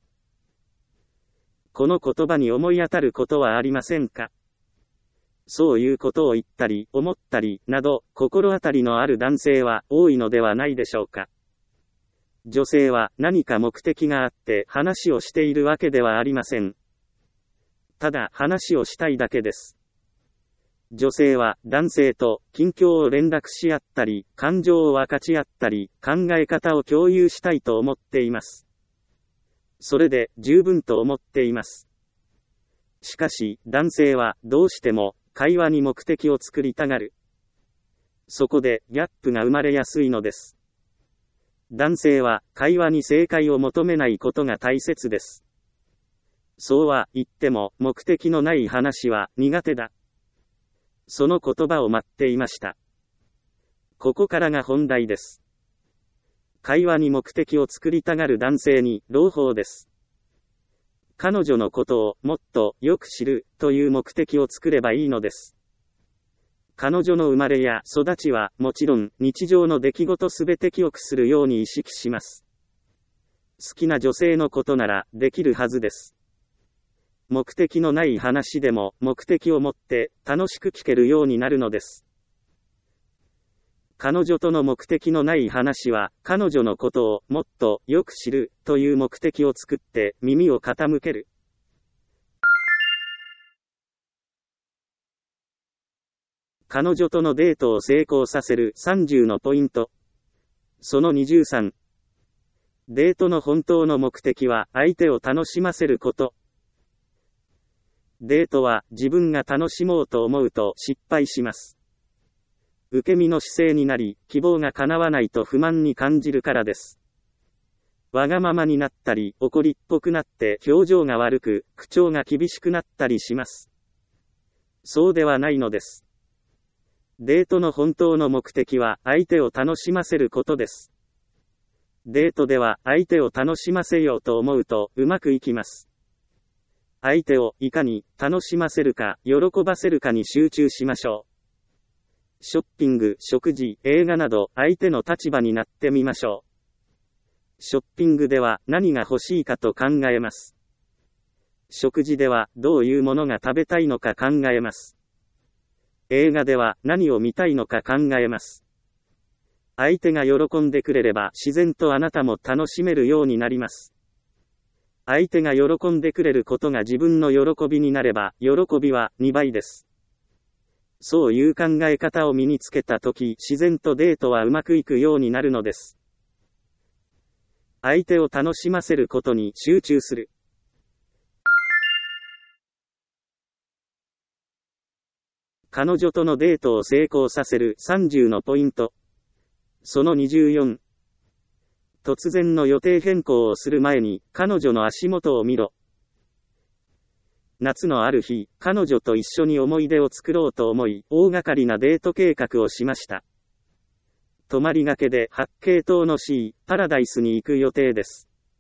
この言葉に思い当たることはありませんか？そういうことを言ったり、思ったり、など、心当たりのある男性は多いのではないでしょうか。女性は何か目的があって話をしているわけではありません。ただ話をしたいだけです。女性は男性と近況を連絡し合ったり、感情を分かち合ったり、考え方を共有したいと思っています。それで十分と思っています。しかし、男性はどうしても会話に目的を作りたがる。そこでギャップが生まれやすいのです。男性は会話に正解を求めないことが大切です。そうは言っても目的のない話は苦手だ。その言葉を待っていました。ここからが本題です。会話に目的を作りたがる男性に朗報です。彼女のことをもっとよく知るという目的を作ればいいのです。彼女の生まれや育ちはもちろん日常の出来事すべて記憶するように意識します。好きな女性のことならできるはずです。目的のない話でも目的を持って楽しく聞けるようになるのです。彼女との目的のない話は、彼女のことをもっとよく知るという目的を作って耳を傾ける。彼女とのデートを成功させるさんじゅうのポイント。そのにじゅうさん。デートの本当の目的は相手を楽しませること。デートは自分が楽しもうと思うと失敗します。受け身の姿勢になり、希望が叶わないと不満に感じるからです。わがままになったり、怒りっぽくなって表情が悪く、口調が厳しくなったりします。そうではないのです。デートの本当の目的は相手を楽しませることです。デートでは相手を楽しませようと思うとうまくいきます。相手をいかに楽しませるか、喜ばせるかに集中しましょう。ショッピング、食事、映画など相手の立場になってみましょう。ショッピングでは何が欲しいかと考えます。食事ではどういうものが食べたいのか考えます。映画では何を見たいのか考えます。 相手が喜んでくれれば自然とあなたも楽しめるようになります。相手が喜んでくれることが自分の喜びになれば、喜びはにばいです。そういう考え方を身につけたとき、自然とデートはうまくいくようになるのです。相手を楽しませることに集中する。彼女とのデートを成功させるさんじゅうのポイント。そのにじゅうよん。突然の予定変更をする前に、彼女の足元を見ろ。夏のある日、彼女と一緒に思い出を作ろうと思い、大掛かりなデート計画をしました。泊まりがけで八景島の C パラダイスに行く予定です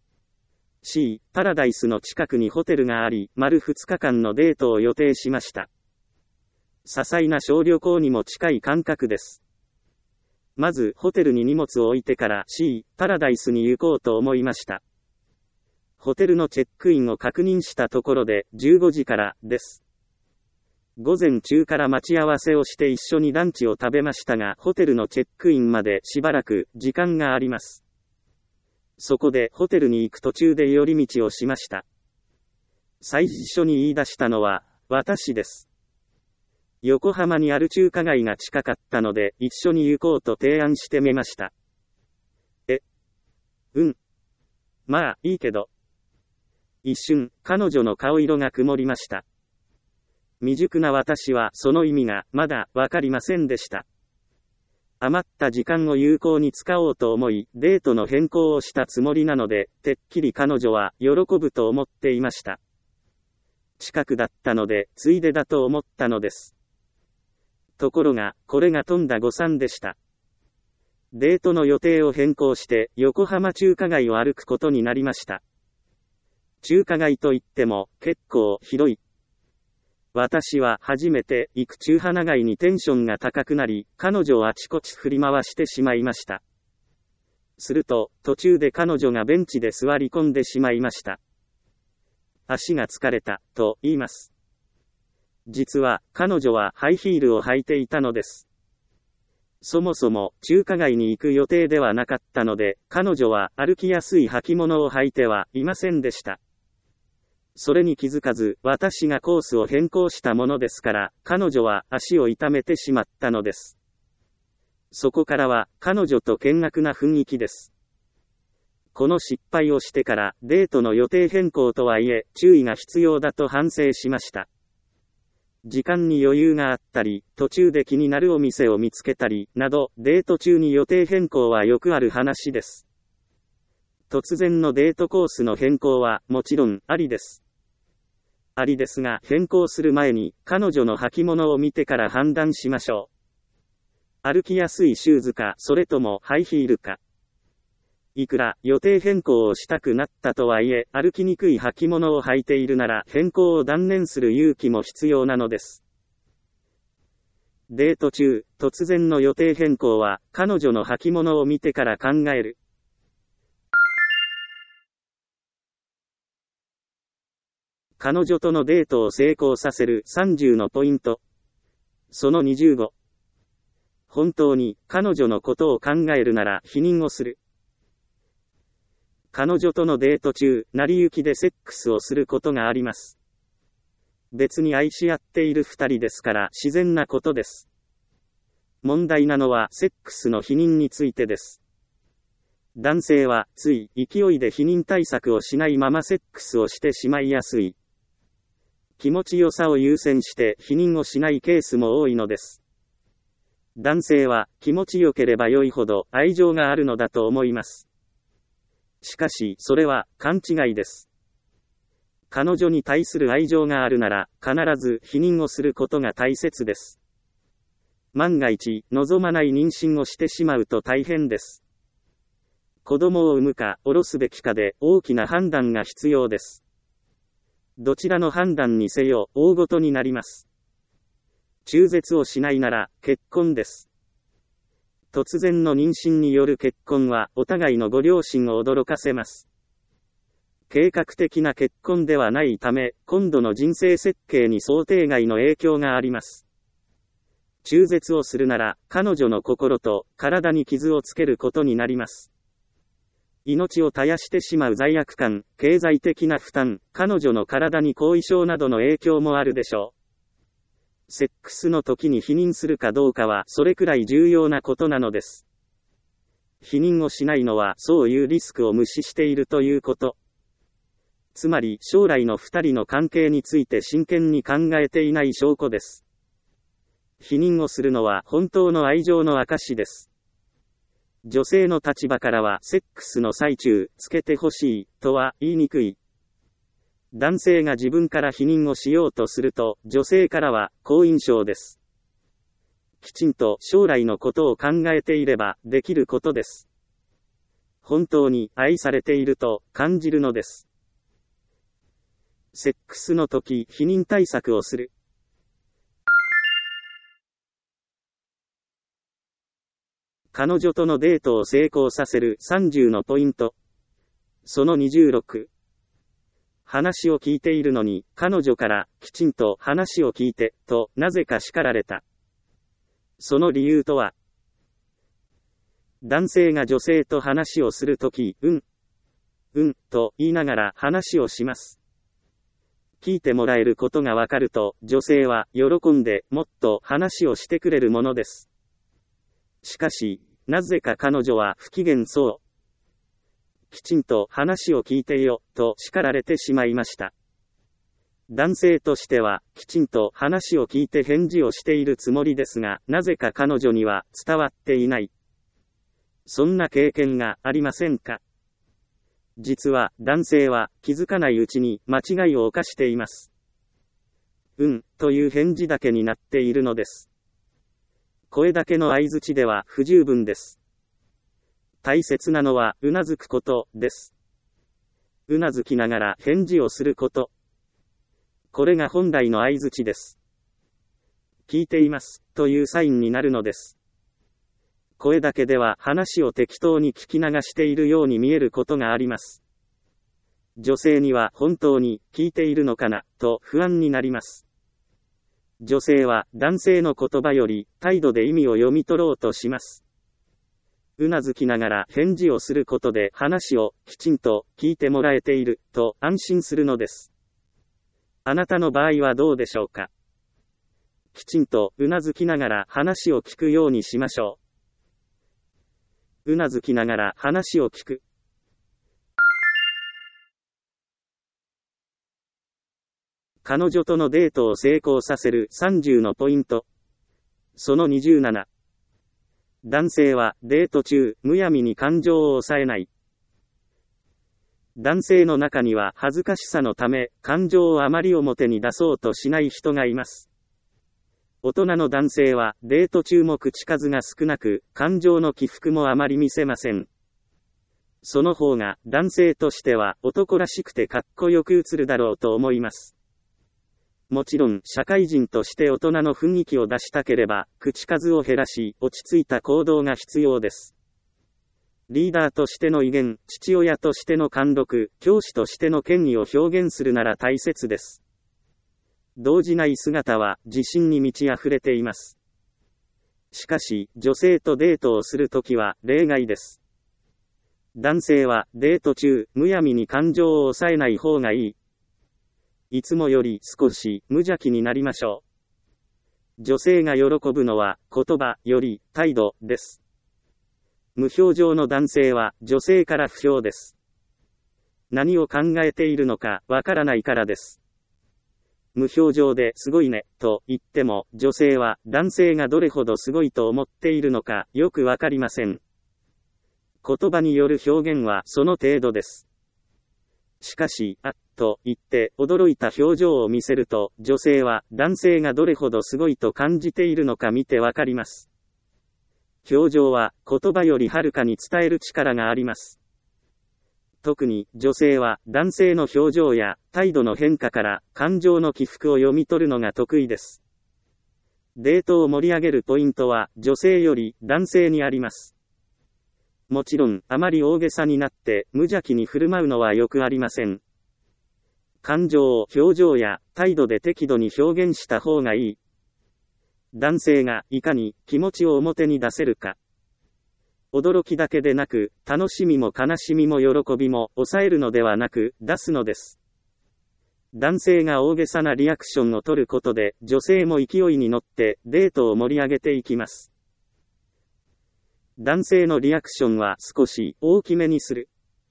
。C パラダイスの近くにホテルがあり、丸ふつかかんのデートを予定しました。些細な小旅行にも近い感覚です。まず、ホテルに荷物を置いてから C パラダイスに行こうと思いました。ホテルのチェックインを確認したところで、じゅうごじからです。午前中から待ち合わせをして一緒にランチを食べましたが、ホテルのチェックインまでしばらく時間があります。そこでホテルに行く途中で寄り道をしました。最初に言い出したのは、私です。横浜にある中華街が近かったので、一緒に行こうと提案してみました。え、うん。まあ、いいけど。一瞬、彼女の顔色が曇りました。未熟な私は、その意味が、まだ、わかりませんでした。余った時間を有効に使おうと思い、デートの変更をしたつもりなので、てっきり彼女は、喜ぶと思っていました。近くだったので、ついでだと思ったのです。ところが、これがとんだ誤算でした。デートの予定を変更して、横浜中華街を歩くことになりました。中華街といっても、結構広い。私は初めて行く中華街にテンションが高くなり、彼女をあちこち振り回してしまいました。すると、途中で彼女がベンチで座り込んでしまいました。足が疲れた、と言います。実は、彼女はハイヒールを履いていたのです。そもそも、中華街に行く予定ではなかったので、彼女は歩きやすい履物を履いてはいませんでした。それに気づかず、私がコースを変更したものですから、彼女は足を痛めてしまったのです。そこからは、彼女と険悪な雰囲気です。この失敗をしてから、デートの予定変更とはいえ、注意が必要だと反省しました。時間に余裕があったり、途中で気になるお店を見つけたり、など、デート中に予定変更はよくある話です。突然のデートコースの変更は、もちろん、ありです。ありですが、変更する前に、彼女の履物を見てから判断しましょう。歩きやすいシューズか、それともハイヒールか。いくら予定変更をしたくなったとはいえ、歩きにくい履物を履いているなら、変更を断念する勇気も必要なのです。デート中、突然の予定変更は、彼女の履物を見てから考える。彼女とのデートを成功させるさんじゅうのポイント。そのにじゅうご。本当に彼女のことを考えるなら否認をする。彼女とのデート中、成り行きでセックスをすることがあります。別に愛し合っている二人ですから自然なことです。問題なのはセックスの否認についてです。男性はつい勢いで否認対策をしないままセックスをしてしまいやすい。気持ちよさを優先して否認をしないケースも多いのです。男性は気持ちよければ良いほど愛情があるのだと思います。しかしそれは勘違いです。彼女に対する愛情があるなら必ず否認をすることが大切です。万が一望まない妊娠をしてしまうと大変です。子供を産むか下ろすべきかで大きな判断が必要です。どちらの判断にせよ大ごとになります。中絶をしないなら結婚です。突然の妊娠による結婚はお互いのご両親を驚かせます。計画的な結婚ではないため、今度の人生設計に想定外の影響があります。 中絶をするなら、彼女の心と体に傷をつけることになります。命を絶やしてしまう罪悪感、経済的な負担、彼女の体に後遺症などの影響もあるでしょう。セックスの時に避妊するかどうかはそれくらい重要なことなのです。避妊をしないのはそういうリスクを無視しているということ。つまり将来の二人の関係について真剣に考えていない証拠です。避妊をするのは本当の愛情の証です。女性の立場からはセックスの最中、つけてほしい、とは言いにくい。男性が自分から避妊をしようとすると、女性からは好印象です。きちんと将来のことを考えていればできることです。本当に愛されていると感じるのです。セックスの時、避妊対策をする。彼女とのデートを成功させるさんじゅうのポイント。そのにじゅうろく。話を聞いているのに、彼女からきちんと話を聞いて、となぜか叱られた。その理由とは、男性が女性と話をするとき、うん、うん、と言いながら話をします。聞いてもらえることがわかると、女性は喜んでもっと話をしてくれるものです。しかし、なぜか彼女は不機嫌そう。きちんと話を聞いてよ、と叱られてしまいました。男性としては、きちんと話を聞いて返事をしているつもりですが、なぜか彼女には伝わっていない。そんな経験がありませんか？実は、男性は気づかないうちに間違いを犯しています。うん、という返事だけになっているのです。声だけの相槌では不十分です。大切なのは、うなずくことです。うなずきながら返事をすること。これが本来の相槌です。聞いています、というサインになるのです。声だけでは話を適当に聞き流しているように見えることがあります。女性には本当に聞いているのかな、と不安になります。女性は男性の言葉より態度で意味を読み取ろうとします。うなずきながら返事をすることで話をきちんと聞いてもらえていると安心するのです。あなたの場合はどうでしょうか？きちんとうなずきながら話を聞くようにしましょう。うなずきながら話を聞く。彼女とのデートを成功させるさんじゅうのポイント。そのにじゅうなな。男性はデート中、むやみに感情を抑えない。男性の中には恥ずかしさのため、感情をあまり表に出そうとしない人がいます。大人の男性はデート中も口数が少なく、感情の起伏もあまり見せません。その方が男性としては男らしくてかっこよく映るだろうと思います。もちろん、社会人として大人の雰囲気を出したければ、口数を減らし、落ち着いた行動が必要です。リーダーとしての威厳、父親としての貫禄、教師としての権威を表現するなら大切です。動じない姿は、自信に満ち溢れています。しかし、女性とデートをするときは、例外です。男性は、デート中、むやみに感情を抑えない方がいい。いつもより少し無邪気になりましょう。女性が喜ぶのは言葉より態度です。無表情の男性は女性から不評です。何を考えているのかわからないからです。無表情ですごいねと言っても女性は男性がどれほどすごいと思っているのかよくわかりません。言葉による表現はその程度です。しかし、あっと言って驚いた表情を見せると、女性は男性がどれほどすごいと感じているのか見てわかります。表情は言葉よりはるかに伝える力があります。特に女性は男性の表情や態度の変化から感情の起伏を読み取るのが得意です。デートを盛り上げるポイントは女性より男性にあります。もちろん、あまり大げさになって無邪気に振る舞うのはよくありません。感情を表情や態度で適度に表現した方がいい。 男性がいかに気持ちを表に出せるか。驚きだけでなく、楽しみも悲しみも喜びも抑えるのではなく、出すのです。男性が大げさなリアクションを取ることで、女性も勢いに乗ってデートを盛り上げていきます。男性のリアクションは少し大きめにする。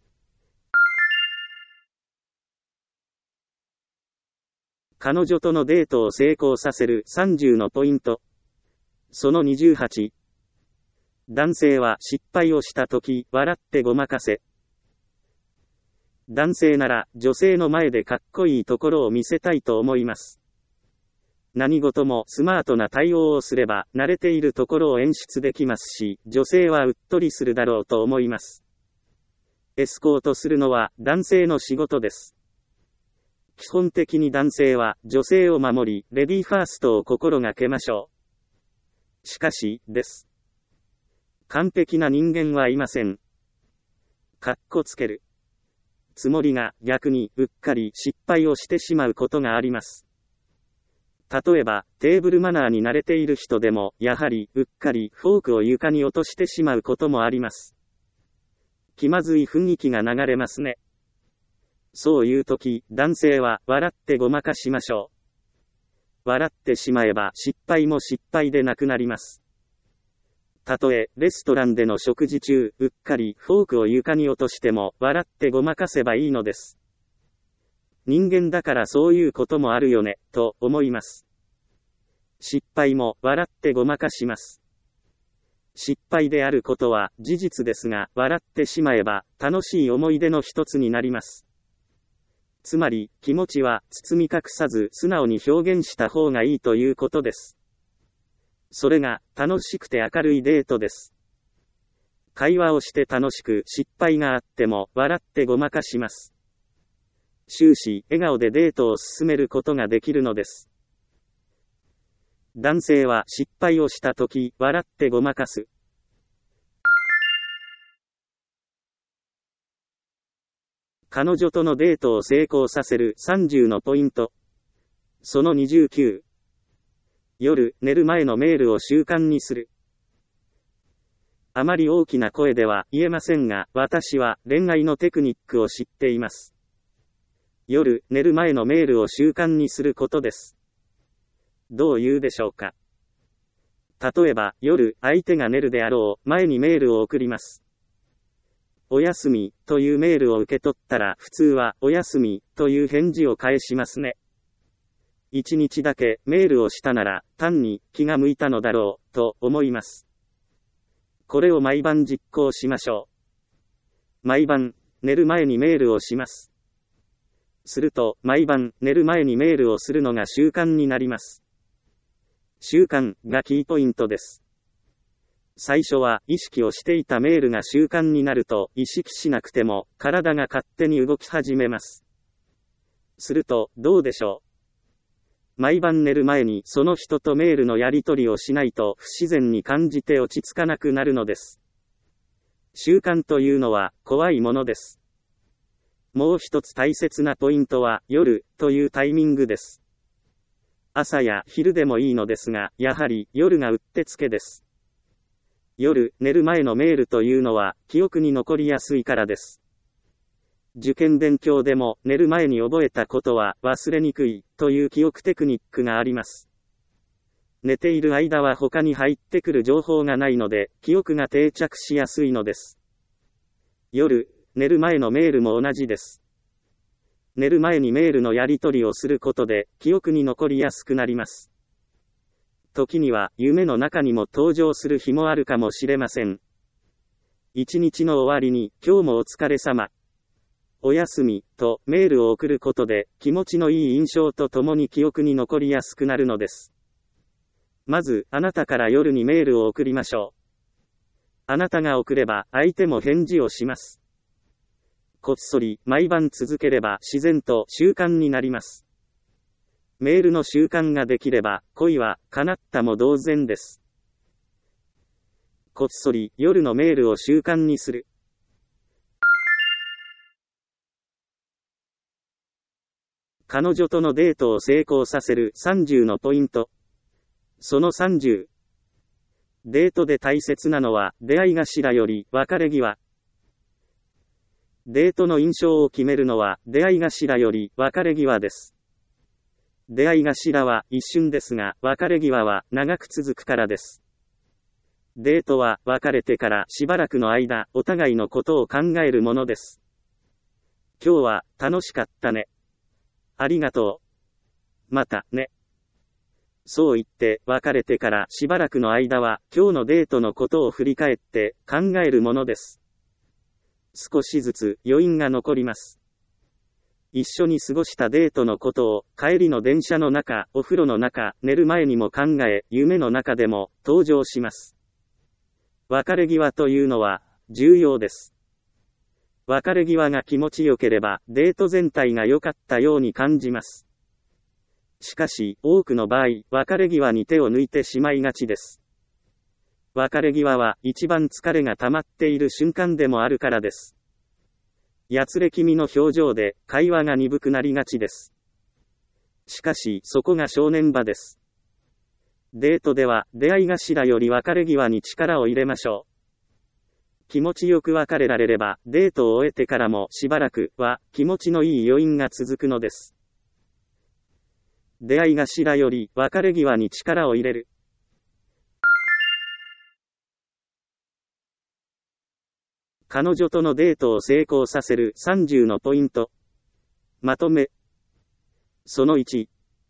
彼女とのデートを成功させるさんじゅうのポイント。そのにじゅうはち。男性は失敗をしたとき、笑ってごまかせ。男性なら、女性の前でかっこいいところを見せたいと思います。何事もスマートな対応をすれば、慣れているところを演出できますし、女性はうっとりするだろうと思います。エスコートするのは男性の仕事です。基本的に男性は女性を守り、レディーファーストを心がけましょう。しかし、です。完璧な人間はいません。かっこつけるつもりが逆にうっかり失敗をしてしまうことがあります。例えば、テーブルマナーに慣れている人でも、やはりうっかりフォークを床に落としてしまうこともあります。気まずい雰囲気が流れますね。そういう時、男性は笑ってごまかしましょう。笑ってしまえば失敗も失敗でなくなります。たとえ、レストランでの食事中、うっかりフォークを床に落としても、笑ってごまかせばいいのです。人間だからそういうこともあるよね、と思います。失敗も笑ってごまかします。失敗であることは事実ですが、笑ってしまえば、楽しい思い出の一つになります。つまり、気持ちは包み隠さず素直に表現した方がいいということです。それが、楽しくて明るいデートです。会話をして楽しく失敗があっても、笑ってごまかします。終始、笑顔でデートを進めることができるのです。男性は失敗をしたとき、笑ってごまかす。彼女とのデートを成功させるさんじゅうのポイント。そのにじゅうきゅう。夜、寝る前のメールを習慣にする。あまり大きな声では言えませんが、私は恋愛のテクニックを知っています。夜、寝る前のメールを習慣にすることです。どう言うでしょうか。例えば、夜、相手が寝るであろう前にメールを送ります。おやすみ、というメールを受け取ったら、普通は、おやすみ、という返事を返しますね。一日だけメールをしたなら、単に気が向いたのだろう、と思います。これを毎晩実行しましょう。毎晩、寝る前にメールをします。すると、毎晩、寝る前にメールをするのが習慣になります。習慣がキーポイントです。最初は意識をしていたメールが習慣になると意識しなくても体が勝手に動き始めます。するとどうでしょう。毎晩寝る前にその人とメールのやり取りをしないと不自然に感じて落ち着かなくなるのです。習慣というのは怖いものです。もう一つ大切なポイントは夜というタイミングです。朝や昼でもいいのですが、やはり夜がうってつけです。夜、寝る前のメールというのは、記憶に残りやすいからです。受験勉強でも、寝る前に覚えたことは忘れにくい、という記憶テクニックがあります。寝ている間は他に入ってくる情報がないので、記憶が定着しやすいのです。夜、寝る前のメールも同じです。寝る前にメールのやり取りをすることで、記憶に残りやすくなります。時には夢の中にも登場する日もあるかもしれません。一日の終わりに、今日もお疲れ様。おやすみ、とメールを送ることで、気持ちのいい印象とともに記憶に残りやすくなるのです。まず、あなたから夜にメールを送りましょう。あなたが送れば、相手も返事をします。こっそり、毎晩続ければ自然と習慣になります。メールの習慣ができれば、恋は叶ったも同然です。こっそり、夜のメールを習慣にする。彼女とのデートを成功させるさんじゅうのポイント。 そのさんじゅう。デートで大切なのは、出会い頭より別れ際。デートの印象を決めるのは、出会い頭より別れ際です。出会い頭は一瞬ですが、別れ際は長く続くからです。デートは別れてからしばらくの間、お互いのことを考えるものです。今日は楽しかったね。ありがとう。またね。そう言って別れてからしばらくの間は今日のデートのことを振り返って考えるものです。少しずつ余韻が残ります。一緒に過ごしたデートのことを帰りの電車の中、お風呂の中、寝る前にも考え、夢の中でも登場します。別れ際というのは重要です。別れ際が気持ちよければデート全体が良かったように感じます。しかし、多くの場合、別れ際に手を抜いてしまいがちです。別れ際は一番疲れが溜まっている瞬間でもあるからです。やつれ気味の表情で会話が鈍くなりがちです。しかし、そこが正念場です。デートでは出会い頭より別れ際に力を入れましょう。気持ちよく別れられれば、デートを終えてからもしばらくは気持ちのいい余韻が続くのです。出会い頭より別れ際に力を入れる。彼女とのデートを成功させるさんじゅうのポイント。まとめ。そのいち。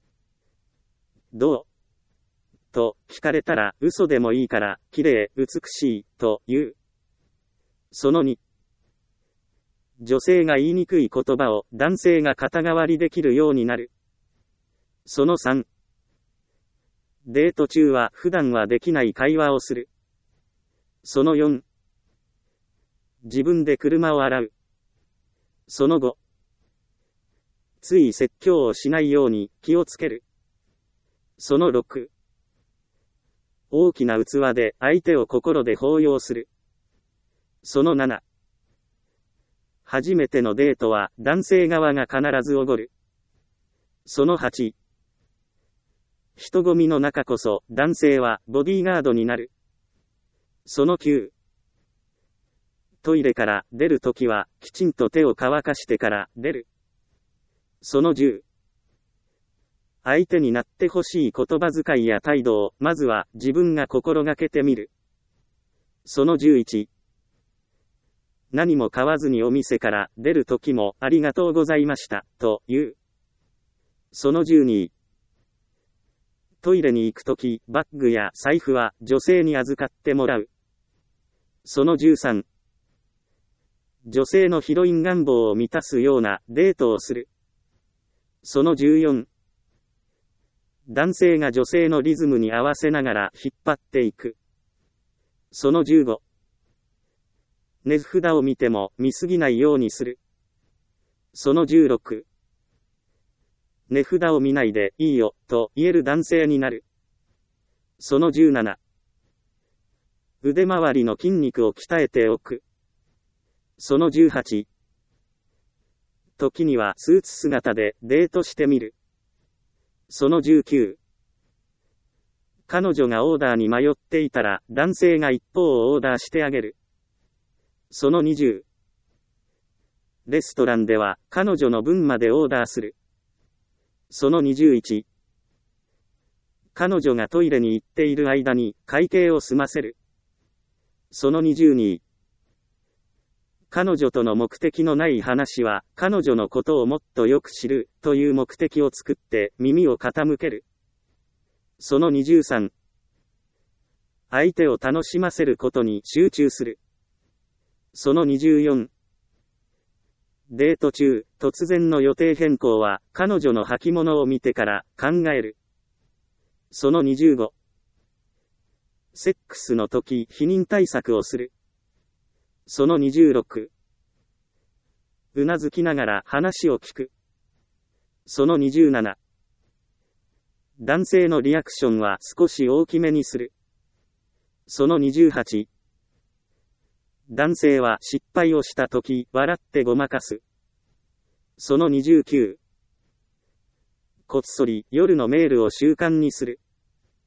どうと聞かれたら嘘でもいいから綺麗、美しいと言う。そのに。女性が言いにくい言葉を男性が肩代わりできるようになる。そのさん。デート中は普段はできない会話をする。そのよん。自分で車を洗う。そのご。つい説教をしないように気をつける。そのろく。大きな器で相手を心で抱擁する。そのなな。初めてのデートは男性側が必ずおごる。そのはち。人混みの中こそ男性はボディーガードになる。そのきゅう。トイレから出るときはきちんと手を乾かしてから出る。そのじゅう。相手になってほしい言葉遣いや態度をまずは自分が心がけてみる。そのじゅういち。何も買わずにお店から出るときもありがとうございましたと言う。そのじゅうに。トイレに行くときバッグや財布は女性に預かってもらう。そのじゅうさん。女性のヒロイン願望を満たすようなデートをする。そのじゅうよん。男性が女性のリズムに合わせながら引っ張っていく。そのじゅうご。値札を見ても見すぎないようにする。そのじゅうろく。値札を見ないでいいよと言える男性になる。そのじゅうなな。腕周りの筋肉を鍛えておく。そのじゅうはち。時にはスーツ姿でデートしてみる。そのじゅうきゅう。彼女がオーダーに迷っていたら男性が一方をオーダーしてあげる。そのにじゅう。レストランでは彼女の分までオーダーする。そのにじゅういち。彼女がトイレに行っている間に会計を済ませる。そのにじゅうに。彼女との目的のない話は彼女のことをもっとよく知るという目的を作って耳を傾ける。そのにじゅうさん。相手を楽しませることに集中する。そのにじゅうよん。デート中、突然の予定変更は彼女の履物を見てから考える。そのにじゅうご。セックスの時、避妊対策をする。そのにじゅうろく。うなずきながら話を聞く。そのにじゅうなな。男性のリアクションは少し大きめにする。そのにじゅうはち。男性は失敗をしたとき、笑ってごまかす。そのにじゅうきゅう。こっそり夜のメールを習慣にする。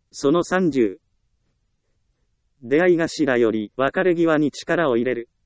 そのさんじゅう。出会い頭より別れ際に力を入れる。